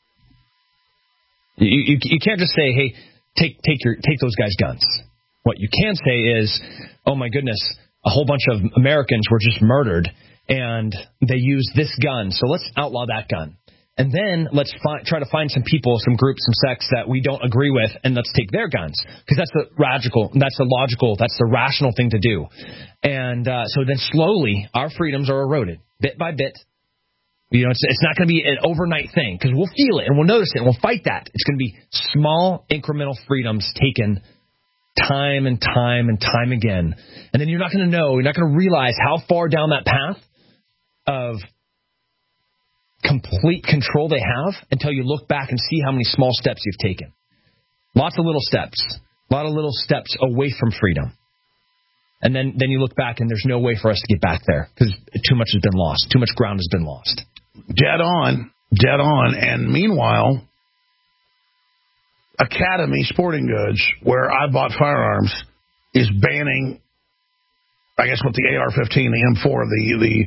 You, you, you can't just say, hey, take take your take those guys' guns. What you can say is, oh, my goodness, a whole bunch of Americans were just murdered, and they used this gun, so let's outlaw that gun. And then let's fi- try to find some people, some groups, some sects that we don't agree with, and let's take their guns. Because that's the radical, that's the logical, that's the rational thing to do. And uh, so then slowly, our freedoms are eroded, bit by bit. You know, it's, it's not going to be an overnight thing, because we'll feel it, and we'll notice it, and we'll fight that. It's going to be small, incremental freedoms taken time and time and time again. And then you're not going to know, you're not going to realize how far down that path of complete control they have until you look back and see how many small steps you've taken. Lots of little steps. A lot of little steps away from freedom. And then, then you look back and there's no way for us to get back there because too much has been lost. Too much ground has been lost. Dead on. Dead on. And meanwhile, Academy Sporting Goods, where I bought firearms, is banning, I guess, what the A R fifteen, the M four, the the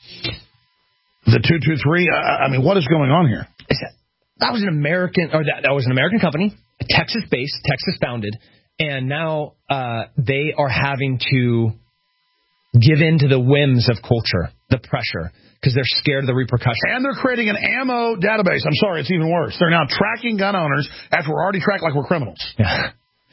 the two twenty-three. I, I mean, what is going on here? That was an American, or that, that was an American company, Texas-based, Texas-founded, and now uh, they are having to give in to the whims of culture, the pressure, because they're scared of the repercussions. And they're creating an ammo database. I'm sorry, it's even worse. They're now tracking gun owners after we're already tracked like we're criminals. Yeah.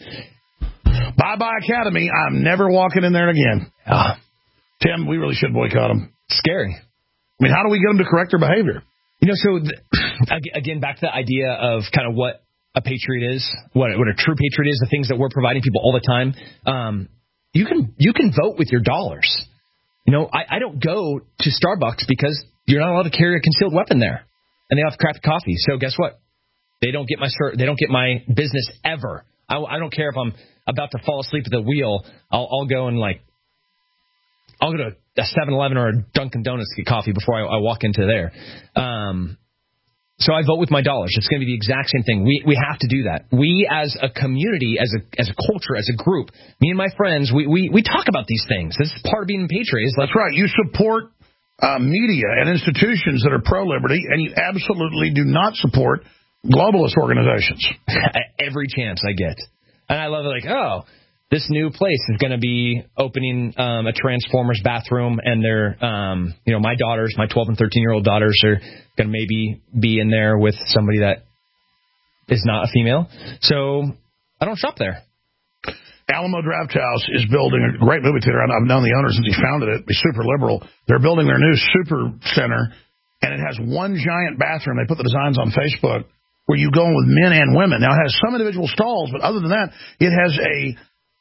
Bye-bye Academy. I'm never walking in there again. Uh, Tim, we really should boycott them. Scary. I mean, how do we get them to correct their behavior? You know, so, the, again, back to the idea of kind of what a patriot is, what, what a true patriot is, the things that we're providing people all the time. Um, you can you can vote with your dollars. You know, I, I don't go to Starbucks because you're not allowed to carry a concealed weapon there, and they have crappy coffee. So guess what? They don't get my they don't get my business ever. I, I don't care if I'm about to fall asleep at the wheel. I'll, I'll go and like I'll go to a seven eleven or a Dunkin' Donuts to get coffee before I, I walk into there. Um, so I vote with my dollars. It's going to be the exact same thing. We we have to do that. We as a community, as a as a culture, as a group, me and my friends, we we, we talk about these things. This is part of being a patriot. It's like, that's right. You support uh, media and institutions that are pro-liberty, and you absolutely do not support globalist organizations. Every chance I get. And I love it, like, oh, this new place is going to be opening um, a Transformers bathroom, and they're, um, you know, my daughters, my twelve and thirteen-year-old daughters are going to maybe be in there with somebody that is not a female. So I don't shop there. Alamo Draft House is building a great movie theater. I've known the owner since he founded it. He's super liberal. They're building their new super center, and it has one giant bathroom. They put the designs on Facebook where you go in with men and women. Now, it has some individual stalls, but other than that, it has a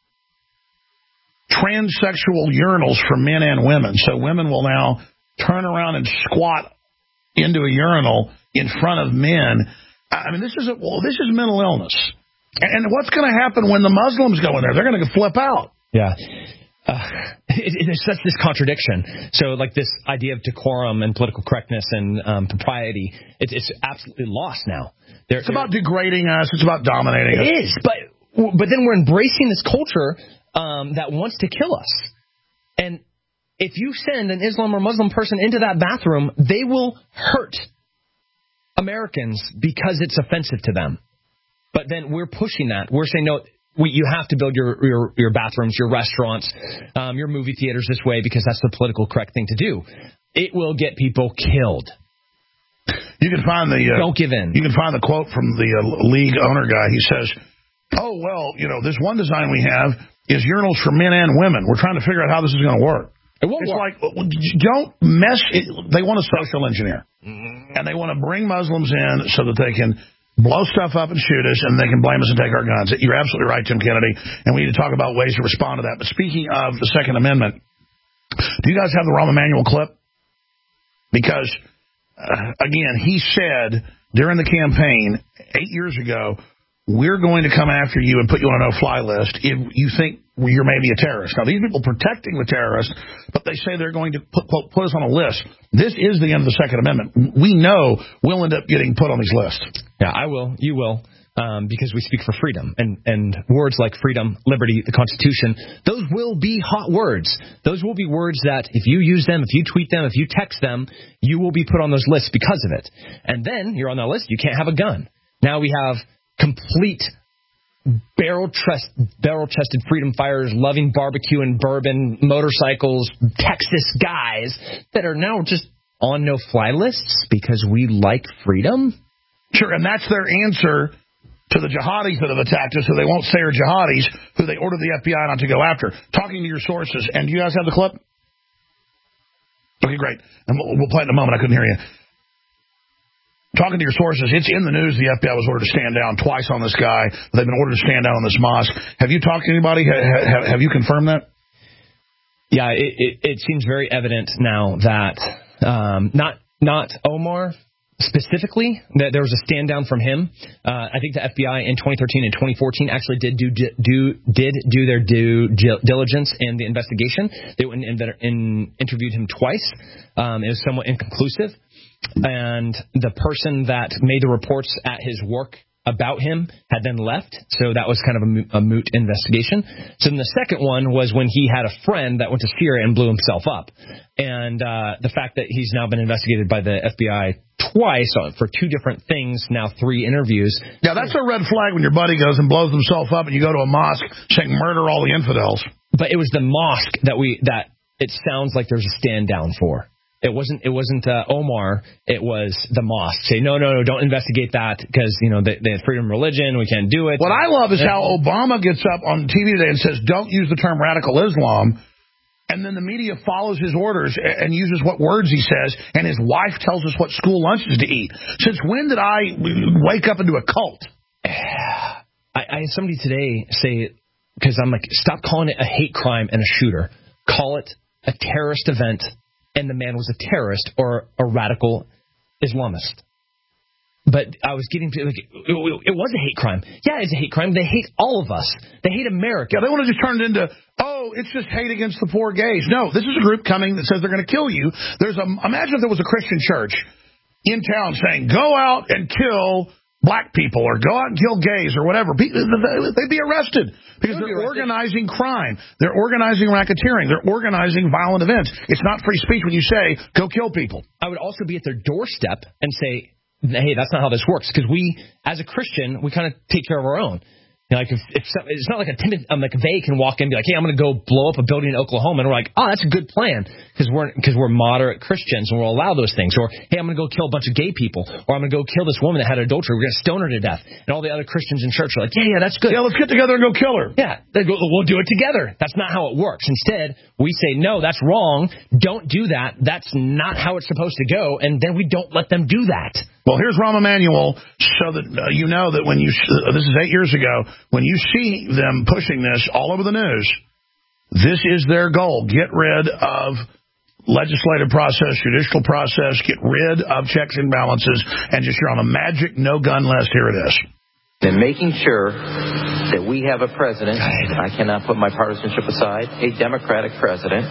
transsexual urinals for men and women. So women will now turn around and squat into a urinal in front of men. I mean, this is a, well, this is mental illness. And what's going to happen when the Muslims go in there? They're going to flip out. Yeah. Uh, it, it, there's such this contradiction. So, like, this idea of decorum and political correctness and um, propriety, it, it's absolutely lost now. They're, it's about degrading us. It's about dominating it us. It is, but but then we're embracing this culture um, that wants to kill us. And if you send an Islam or Muslim person into that bathroom, they will hurt Americans because it's offensive to them. But then we're pushing that. We're saying, no, we, you have to build your your, your bathrooms, your restaurants, um, your movie theaters this way because that's the political correct thing to do. It will get people killed. You can find the uh, don't give in. You can find the quote from the uh, league owner guy. He says, "Oh well, you know, this one design we have is urinals for men and women. We're trying to figure out how this is going to work." It won't it's work. like, don't mess. It. They want to social engineer, mm-hmm. and they want to bring Muslims in so that they can blow stuff up and shoot us, and they can blame us and take our guns. You're absolutely right, Tim Kennedy, and we need to talk about ways to respond to that. But speaking of the Second Amendment, do you guys have the Rahm Emanuel clip? Because, uh, again, he said during the campaign eight years ago, we're going to come after you and put you on a no-fly list if you think you're maybe a terrorist. Now, these people protecting the terrorists, but they say they're going to put, put, put us on a list. This is the end of the Second Amendment. We know we'll end up getting put on these lists. Yeah, I will. You will. Um, because we speak for freedom. And, and words like freedom, liberty, the Constitution, those will be hot words. Those will be words that if you use them, if you tweet them, if you text them, you will be put on those lists because of it. And then you're on that list, you can't have a gun. Now we have complete barrel-chest, barrel-chested freedom fighters, loving barbecue and bourbon, motorcycles, Texas guys that are now just on no-fly lists because we like freedom? Sure, and that's their answer to the jihadis that have attacked us, who they won't say are jihadis, who they ordered the F B I not to go after. Talking to your sources, and do you guys have the clip? Okay, great. And we'll, we'll play it in a moment. I couldn't hear you. Talking to your sources, it's in the news the F B I was ordered to stand down twice on this guy. They've been ordered to stand down on this mosque. Have you talked to anybody? Have, have you confirmed that? Yeah, it, it, it seems very evident now that um, not not Omar specifically, that there was a stand down from him. Uh, I think the F B I in twenty thirteen and twenty fourteen actually did do do did do their due diligence in the investigation. They went and in, interviewed him twice. Um, it was somewhat inconclusive. And the person that made the reports at his work about him had then left, so that was kind of a moot, a moot investigation. So then the second one was when he had a friend that went to Syria and blew himself up. And uh, the fact that he's now been investigated by the F B I twice for two different things, now three interviews. Yeah, that's a red flag when your buddy goes and blows himself up and you go to a mosque saying murder all the infidels. But it was the mosque that we that it sounds like there's a stand down for. It wasn't. It wasn't uh, Omar. It was the mosque. Say no, no, no. Don't investigate that because you know they, they have freedom of religion. We can't do it. What I love is how Obama gets up on T V today and says, "Don't use the term radical Islam," and then the media follows his orders and uses what words he says, and his wife tells us what school lunches to eat. Since when did I wake up into a cult? I, I had somebody today say, because I'm like, stop calling it a hate crime and a shooter. Call it a terrorist event. And the man was a terrorist or a radical Islamist. But I was getting to, like, it, it was a hate crime. Yeah, it's a hate crime. They hate all of us. They hate America. Yeah, they want to just turn it into, oh, it's just hate against the poor gays. No, this is a group coming that says they're going to kill you. There's a, imagine if there was a Christian church in town saying, go out and kill black people or go out and kill gays or whatever. They'd be arrested because they're organizing crime. They're organizing racketeering. They're organizing violent events. It's not free speech when you say, go kill people. I would also be at their doorstep and say, hey, that's not how this works. Because we, as a Christian, we kind of take care of our own. You know, like if, if some, it's not like a Tim um, McVeigh can walk in and be like, hey, I'm going to go blow up a building in Oklahoma. And we're like, oh, that's a good plan because we're because we're moderate Christians and we'll allow those things. Or, hey, I'm going to go kill a bunch of gay people. Or I'm going to go kill this woman that had adultery. We're going to stone her to death. And all the other Christians in church are like, yeah, yeah, that's good. Yeah, let's get together and go kill her. Yeah, they go, we'll do it together. That's not how it works. Instead, we say, no, that's wrong. Don't do that. That's not how it's supposed to go. And then we don't let them do that. Well, here's Rahm Emanuel, so that uh, you know that when you, uh, this is eight years ago, when you see them pushing this all over the news, this is their goal. Get rid of legislative process, judicial process, get rid of checks and balances, and just you're on a magic no-gun list. Here it is. And making sure that we have a president, I cannot put my partisanship aside, a Democratic president,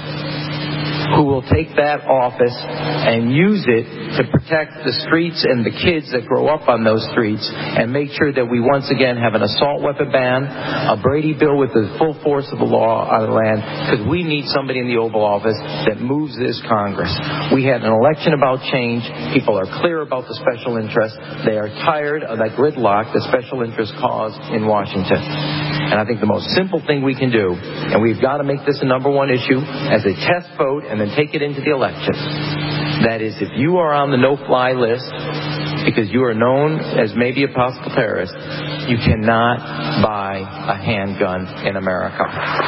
who will take that office and use it to protect the streets and the kids that grow up on those streets and make sure that we once again have an assault weapon ban, a Brady bill with the full force of the law on the land, because we need somebody in the Oval Office that moves this Congress. We had an election about change. People are clear about the special interest. They are tired of that gridlock the special interest caused in Washington. And I think the most simple thing we can do, and we've got to make this a number one issue as a test vote and then take it into the election. That is, if you are on the no-fly list because you are known as maybe a possible terrorist, you cannot buy a handgun in America.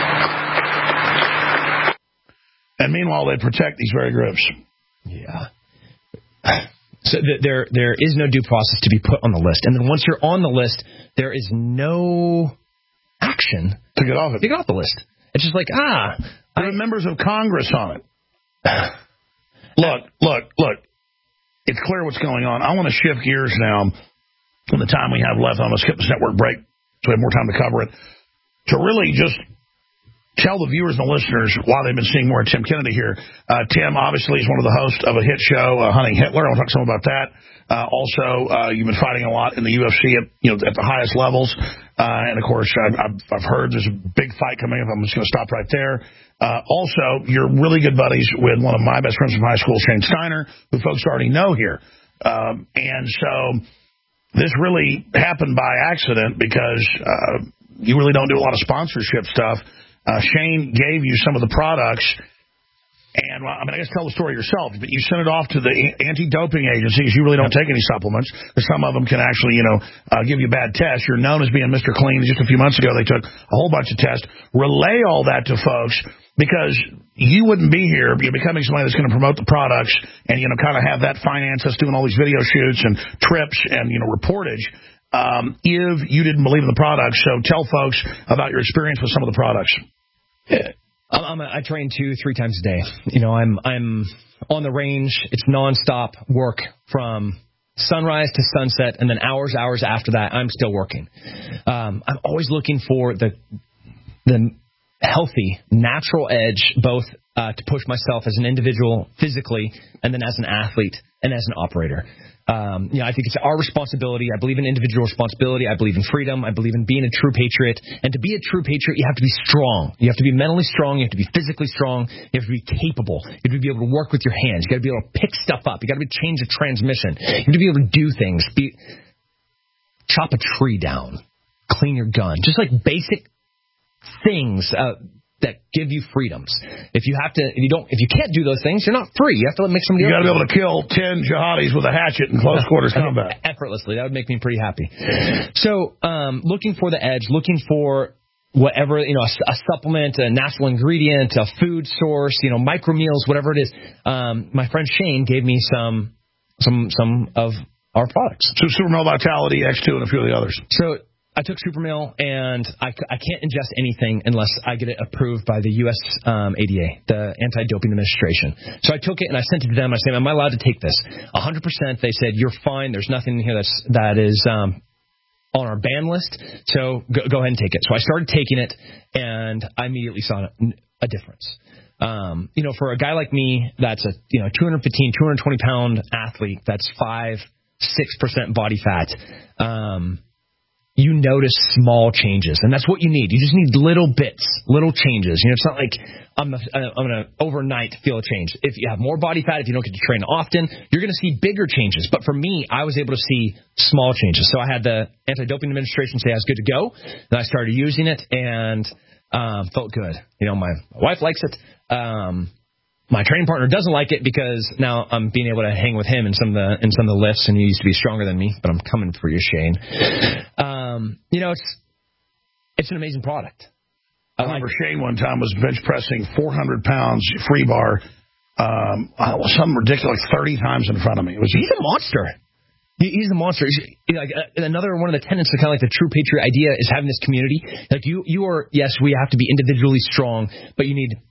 And meanwhile, they protect these very groups. Yeah. So th- there, there is no due process to be put on the list. And then once you're on the list, there is no action to get off it. To get off the list. It's just like, ah. There are members of Congress on it. Look, look, look. It's clear what's going on. I want to shift gears now. In the time we have left, I'm going to skip this network break so we have more time to cover it. To really just tell the viewers and the listeners why they've been seeing more of Tim Kennedy here. Uh, Tim, obviously, is one of the hosts of a hit show, uh, Hunting Hitler. I want to talk some about that. Uh, also, uh, you've been fighting a lot in the U F C at, you know, at the highest levels. Uh, and, of course, I've, I've, I've heard there's a big fight coming up. I'm just going to stop right there. Uh, also, you're really good buddies with one of my best friends from high school, Shane Steiner, who folks already know here. Um, and so this really happened by accident because uh, you really don't do a lot of sponsorship stuff. Uh, Shane gave you some of the products. And, well, I mean, I guess tell the story yourself, but you sent it off to the anti-doping agencies. You really don't take any supplements. Some of them can actually, you know, uh, give you bad tests. You're known as being Mister Clean. Just a few months ago, they took a whole bunch of tests. Relay all that to folks because you wouldn't be here. You're becoming somebody that's going to promote the products and, you know, kind of have that finance us doing all these video shoots and trips and, you know, reportage um, if you didn't believe in the products. So tell folks about your experience with some of the products. Yeah. I'm a, I train two, three times a day. You know, I'm I'm on the range. It's nonstop work from sunrise to sunset, and then hours, hours after that, I'm still working. Um, I'm always looking for the the healthy, natural edge, both uh, to push myself as an individual physically, and then as an athlete and as an operator. Um, you know, I think it's our responsibility. I believe in individual responsibility. I believe in freedom. I believe in being a true patriot. And to be a true patriot, you have to be strong. You have to be mentally strong. You have to be physically strong. You have to be capable. You have to be able to work with your hands. You got to be able to pick stuff up. You got to be change a transmission. You have to be able to do things. Be, chop a tree down. Clean your gun. Just like basic things uh, that give you freedoms. If you have to, if you don't, if you can't do those things, you're not free. You have to make somebody. You got to be else able to kill ten jihadis with a hatchet in close quarters combat effortlessly. That would make me pretty happy. So, um, looking for the edge, looking for whatever, you know, a, a supplement, a natural ingredient, a food source, you know, micro meals, whatever it is. Um, my friend Shane gave me some, some, some of our products. So Super Male Vitality, X two, and a few of the others. So. I took Super Male, and I, I can't ingest anything unless I get it approved by the U S Um, A D A, the Anti-Doping Administration. So I took it, and I sent it to them. I said, am I allowed to take this? one hundred percent. They said, you're fine. There's nothing in here that's, that is um, on our ban list, so go, go ahead and take it. So I started taking it, and I immediately saw a difference. Um, you know, for a guy like me that's a you know two fifteen, two twenty pound athlete that's five, six percent body fat, um, you notice small changes, and that's what you need. You just need little bits, little changes. You know, it's not like I'm, a, I'm going to overnight feel a change. If you have more body fat, if you don't get to train often, you're going to see bigger changes. But for me, I was able to see small changes. So I had the Anti-Doping Administration say I was good to go, and I started using it, and um, felt good. You know, my wife likes it. Um, My training partner doesn't like it because now I'm being able to hang with him in some of the in some of the lifts, and he used to be stronger than me. But I'm coming for you, Shane. Um, you know, it's it's an amazing product. I, I remember like Shane one time was bench pressing four hundred pounds free bar, um, some ridiculous thirty times in front of me. It was he's a monster. He, he's a monster. He's, you know, like, uh, another one of the tenets of kind of like the true patriot idea is having this community. Like you, you are yes, we have to be individually strong, but you need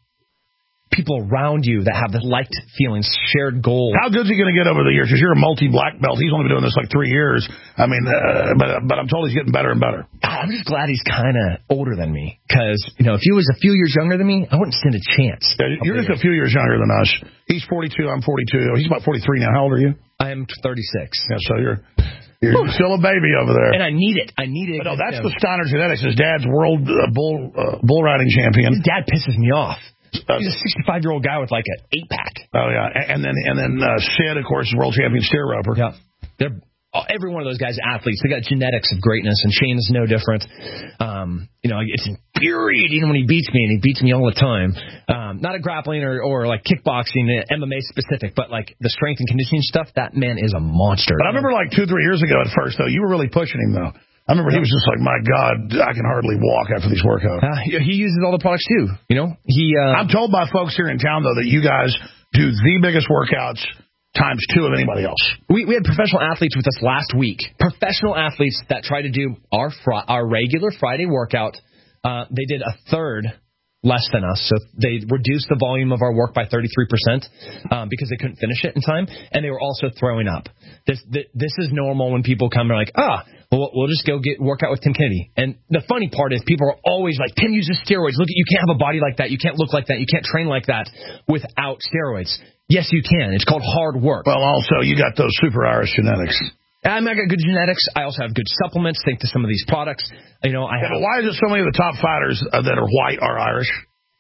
people around you that have the liked feelings, shared goals. How good's he going to get over the years? Because you're a multi-black belt. He's only been doing this like three years. I mean, uh, but but I'm told he's getting better and better. I'm just glad he's kind of older than me. Because, you know, if he was a few years younger than me, I wouldn't stand a chance. Yeah, you're just a few years younger than us. He's forty-two, I'm forty-two. He's about forty-three now. How old are you? I am thirty-six. Yeah, so you're... You're still a baby over there. And I need it. I need it. But no, that's the Steiner genetics. His dad's world uh, bull uh, bull riding champion. His dad pisses me off. Uh, He's a sixty-five-year-old guy with like an eight-pack. Oh, yeah. And then, and then uh, Sid, of course, is world champion steer roper. Yeah. They're, every one of those guys are athletes. They got genetics of greatness, and Shane's no different. Um, you know, it's infuriating when he beats me, and he beats me all the time. Um, not at grappling or, or like kickboxing, M M A specific, but like the strength and conditioning stuff, that man is a monster. But I remember like two, three years ago at first, though, you were really pushing him, though. I remember he was just like, my God, I can hardly walk after these workouts. Uh, he, he uses all the products, too. You know, he. Uh, I'm told by folks here in town, though, that you guys do the biggest workouts times two of anybody else. We we had professional athletes with us last week. Professional athletes that try to do our fr- our regular Friday workout. Uh, they did a third less than us. So they reduced the volume of our work by thirty-three percent um, because they couldn't finish it in time. And they were also throwing up. This this is normal when people come and are like, ah, well, we'll just go get work out with Tim Kennedy. And the funny part is people are always like, Tim uses steroids. Look, you can't have a body like that. You can't look like that. You can't train like that without steroids. Yes, you can. It's called hard work. Well, also, you got those super Irish genetics. I, mean, I got good genetics. I also have good supplements. Think to some of these products. You know, I yeah, have. But why is it so many of the top fighters uh, that are white are Irish?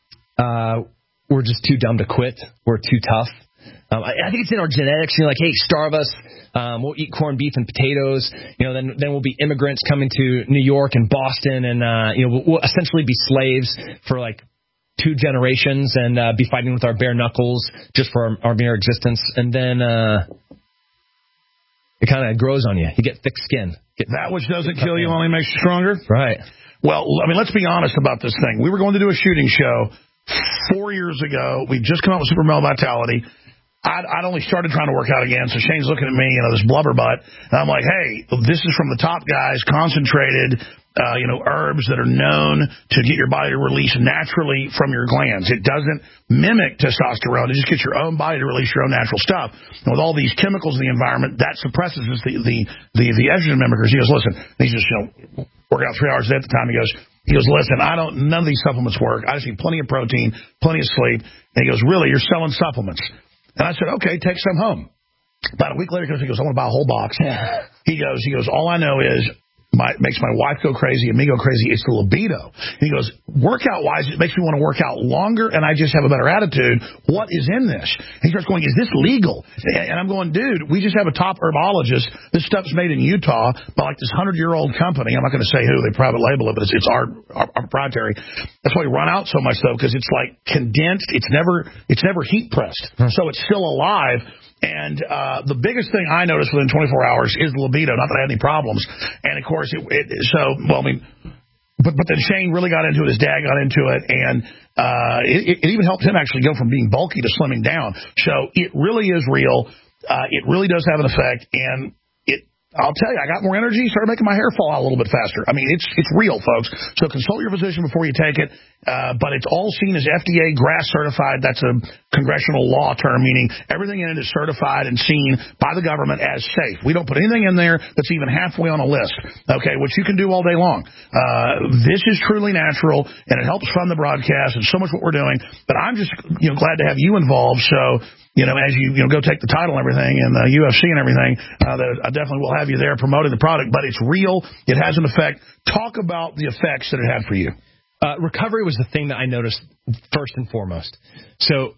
Uh, we're just too dumb to quit. We're too tough. Um, I, I think it's in our genetics. You know, like, hey, starve us. Um, we'll eat corned beef and potatoes. You know, then then we'll be immigrants coming to New York and Boston, and uh, you know, we'll, we'll essentially be slaves for like two generations and uh, be fighting with our bare knuckles just for our, our mere existence. And then uh, it kind of grows on you. You get thick skin. Get, that which doesn't kill you only makes you stronger? Right. Well, I mean, let's be honest about this thing. We were going to do a shooting show four years ago. We'd just come out with Super Male Vitality. I'd, I'd only started trying to work out again, so Shane's looking at me, you know, this blubber butt. And I'm like, hey, this is from the top guys, concentrated, uh, you know, herbs that are known to get your body to release naturally from your glands. It doesn't mimic testosterone. It just gets your own body to release your own natural stuff. And with all these chemicals in the environment, that suppresses the the the, the estrogen mimickers. He goes, listen, he just, you know, work out three hours a day at the time. He goes, he goes, listen, I don't, none of these supplements work. I just need plenty of protein, plenty of sleep. And he goes, really, you're selling supplements? And I said, okay, take some home. About a week later, he goes, I want to buy a whole box. He goes, he goes, all I know is my makes my wife go crazy and me go crazy. It's the libido. He goes, workout-wise, it makes me want to work out longer, and I just have a better attitude. What is in this? He starts going, is this legal? And I'm going, dude, we just have a top herbologist. This stuff's made in Utah by like this hundred-year-old company. I'm not going to say who. They private label it, but it's, it's our, our, our proprietary. That's why we run out so much, though, because it's like condensed. It's never it's never heat-pressed, so it's still alive. And uh, the biggest thing I noticed within twenty-four hours is the libido. Not that I had any problems. And, of course, it, it, so, well, I mean, but, but then Shane really got into it. His dad got into it. And uh, it, it even helped him actually go from being bulky to slimming down. So it really is real. Uh, it really does have an effect. And it, I'll tell you, I got more energy, started making my hair fall out a little bit faster. I mean, it's it's real, folks. So consult your physician before you take it. Uh, but it's all seen as F D A GRAS certified. That's a congressional law term, meaning everything in it is certified and seen by the government as safe. We don't put anything in there that's even halfway on a list, okay, which you can do all day long. Uh, this is truly natural, and it helps fund the broadcast and so much what we're doing. But I'm just you know glad to have you involved. So, you know, as you, you know, go take the title and everything and the U F C and everything, uh, that I definitely will have you there promoting the product. But it's real. It has an effect. Talk about the effects that it had for you. Uh, recovery was the thing that I noticed first and foremost. So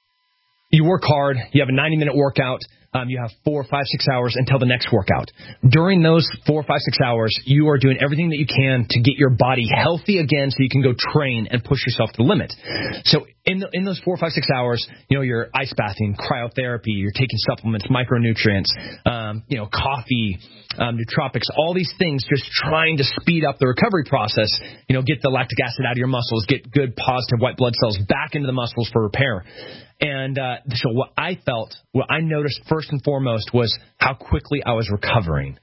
you work hard. You have a ninety-minute workout. Um, you have four, five, six hours until the next workout. During those four, five, six hours, you are doing everything that you can to get your body healthy again so you can go train and push yourself to the limit. So in the, in those four, five, six hours, you know, you're ice bathing, cryotherapy, you're taking supplements, micronutrients, um, you know, coffee, um, nootropics, all these things, just trying to speed up the recovery process, you know, get the lactic acid out of your muscles, get good positive white blood cells back into the muscles for repair. And uh, so what I felt, what I noticed first and foremost was how quickly I was recovering.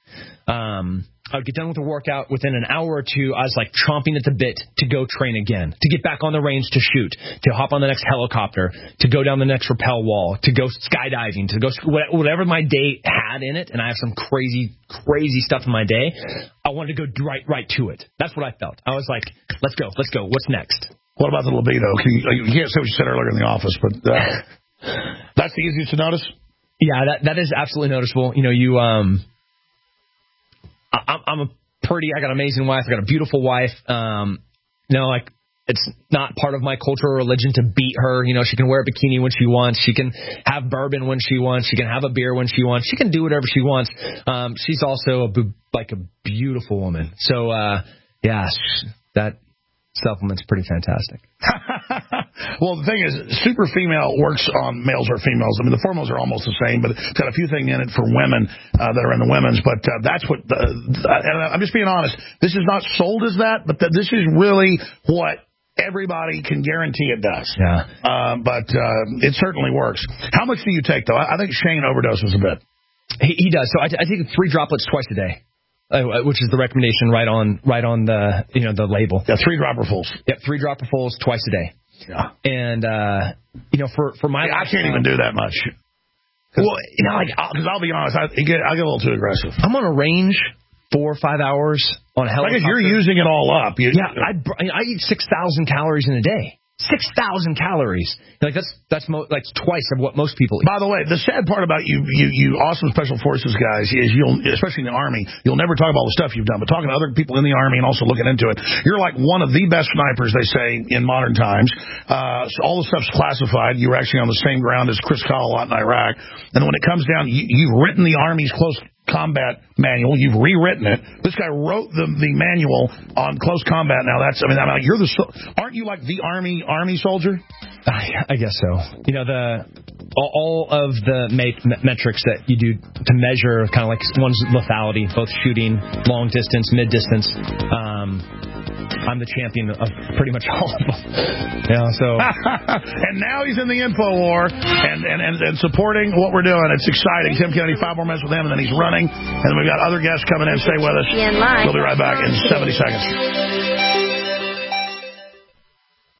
Um, I would get done with the workout. Within an hour or two, I was like chomping at the bit to go train again, to get back on the range to shoot, to hop on the next helicopter, to go down the next rappel wall, to go skydiving, to go whatever my day had in it. And I have some crazy, crazy stuff in my day. I wanted to go right, right to it. That's what I felt. I was like, let's go, let's go. What's next? What about the libido? Can you, you can't say what you said earlier in the office, but uh, that's the easiest to notice? Yeah, that that is absolutely noticeable. You know, you, um, I, I'm a pretty, I got an amazing wife. I got a beautiful wife. Um, you know, like, it's not part of my culture or religion to beat her. You know, she can wear a bikini when she wants. She can have bourbon when she wants. She can have a beer when she wants. She can do whatever she wants. Um, she's also a, like a beautiful woman. So, uh, yeah, that supplement's pretty fantastic. Well, the thing is, super female works on males or females. I mean, the formulas are almost the same, but it's got a few things in it for women uh, that are in the women's. But uh, that's what, the, and I'm just being honest, this is not sold as that, but the, this is really what everybody can guarantee it does. Yeah. Uh, but uh, it certainly works. How much do you take, though? I, I think Shane overdoses a bit. He, he does. So I, I take three droplets twice a day. Uh, which is the recommendation right on right on the you know the label. Yeah, three dropperfuls. Yep, three dropperfuls twice a day. Yeah, and uh, you know for for my yeah, I can't even do that much. Well, you know, like because I'll be honest, I get I get a little too aggressive. I'm on a range four or five hours on a helicopter. I guess you're using it all up. You, yeah, I I eat six thousand calories in a day. Six thousand calories. Like that's that's mo- like twice of what most people eat. By the way, the sad part about you, you, you awesome special forces guys is you'll, especially in the Army, you'll never talk about all the stuff you've done. But talking to other people in the Army and also looking into it, you're like one of the best snipers, they say, in modern times. Uh, so all the stuff's classified. You were actually on the same ground as Chris Kyle a lot in Iraq. And when it comes down, you, you've written the Army's close combat manual. You've rewritten it. This guy wrote the the manual on close combat. Now that's I mean, I mean you're the aren't you like the Army Army soldier? I, I guess so. You know the all, all of the met, metrics that you do to measure kind of like one's lethality, both shooting, long distance, mid distance. Um, I'm the champion of pretty much all of them. Yeah, so and now he's in the info war and, and, and, and supporting what we're doing. It's exciting. Tim Kennedy, five more minutes with him, and then he's running. And then we've got other guests coming in. Stay with us. We'll be right back in seventy seconds.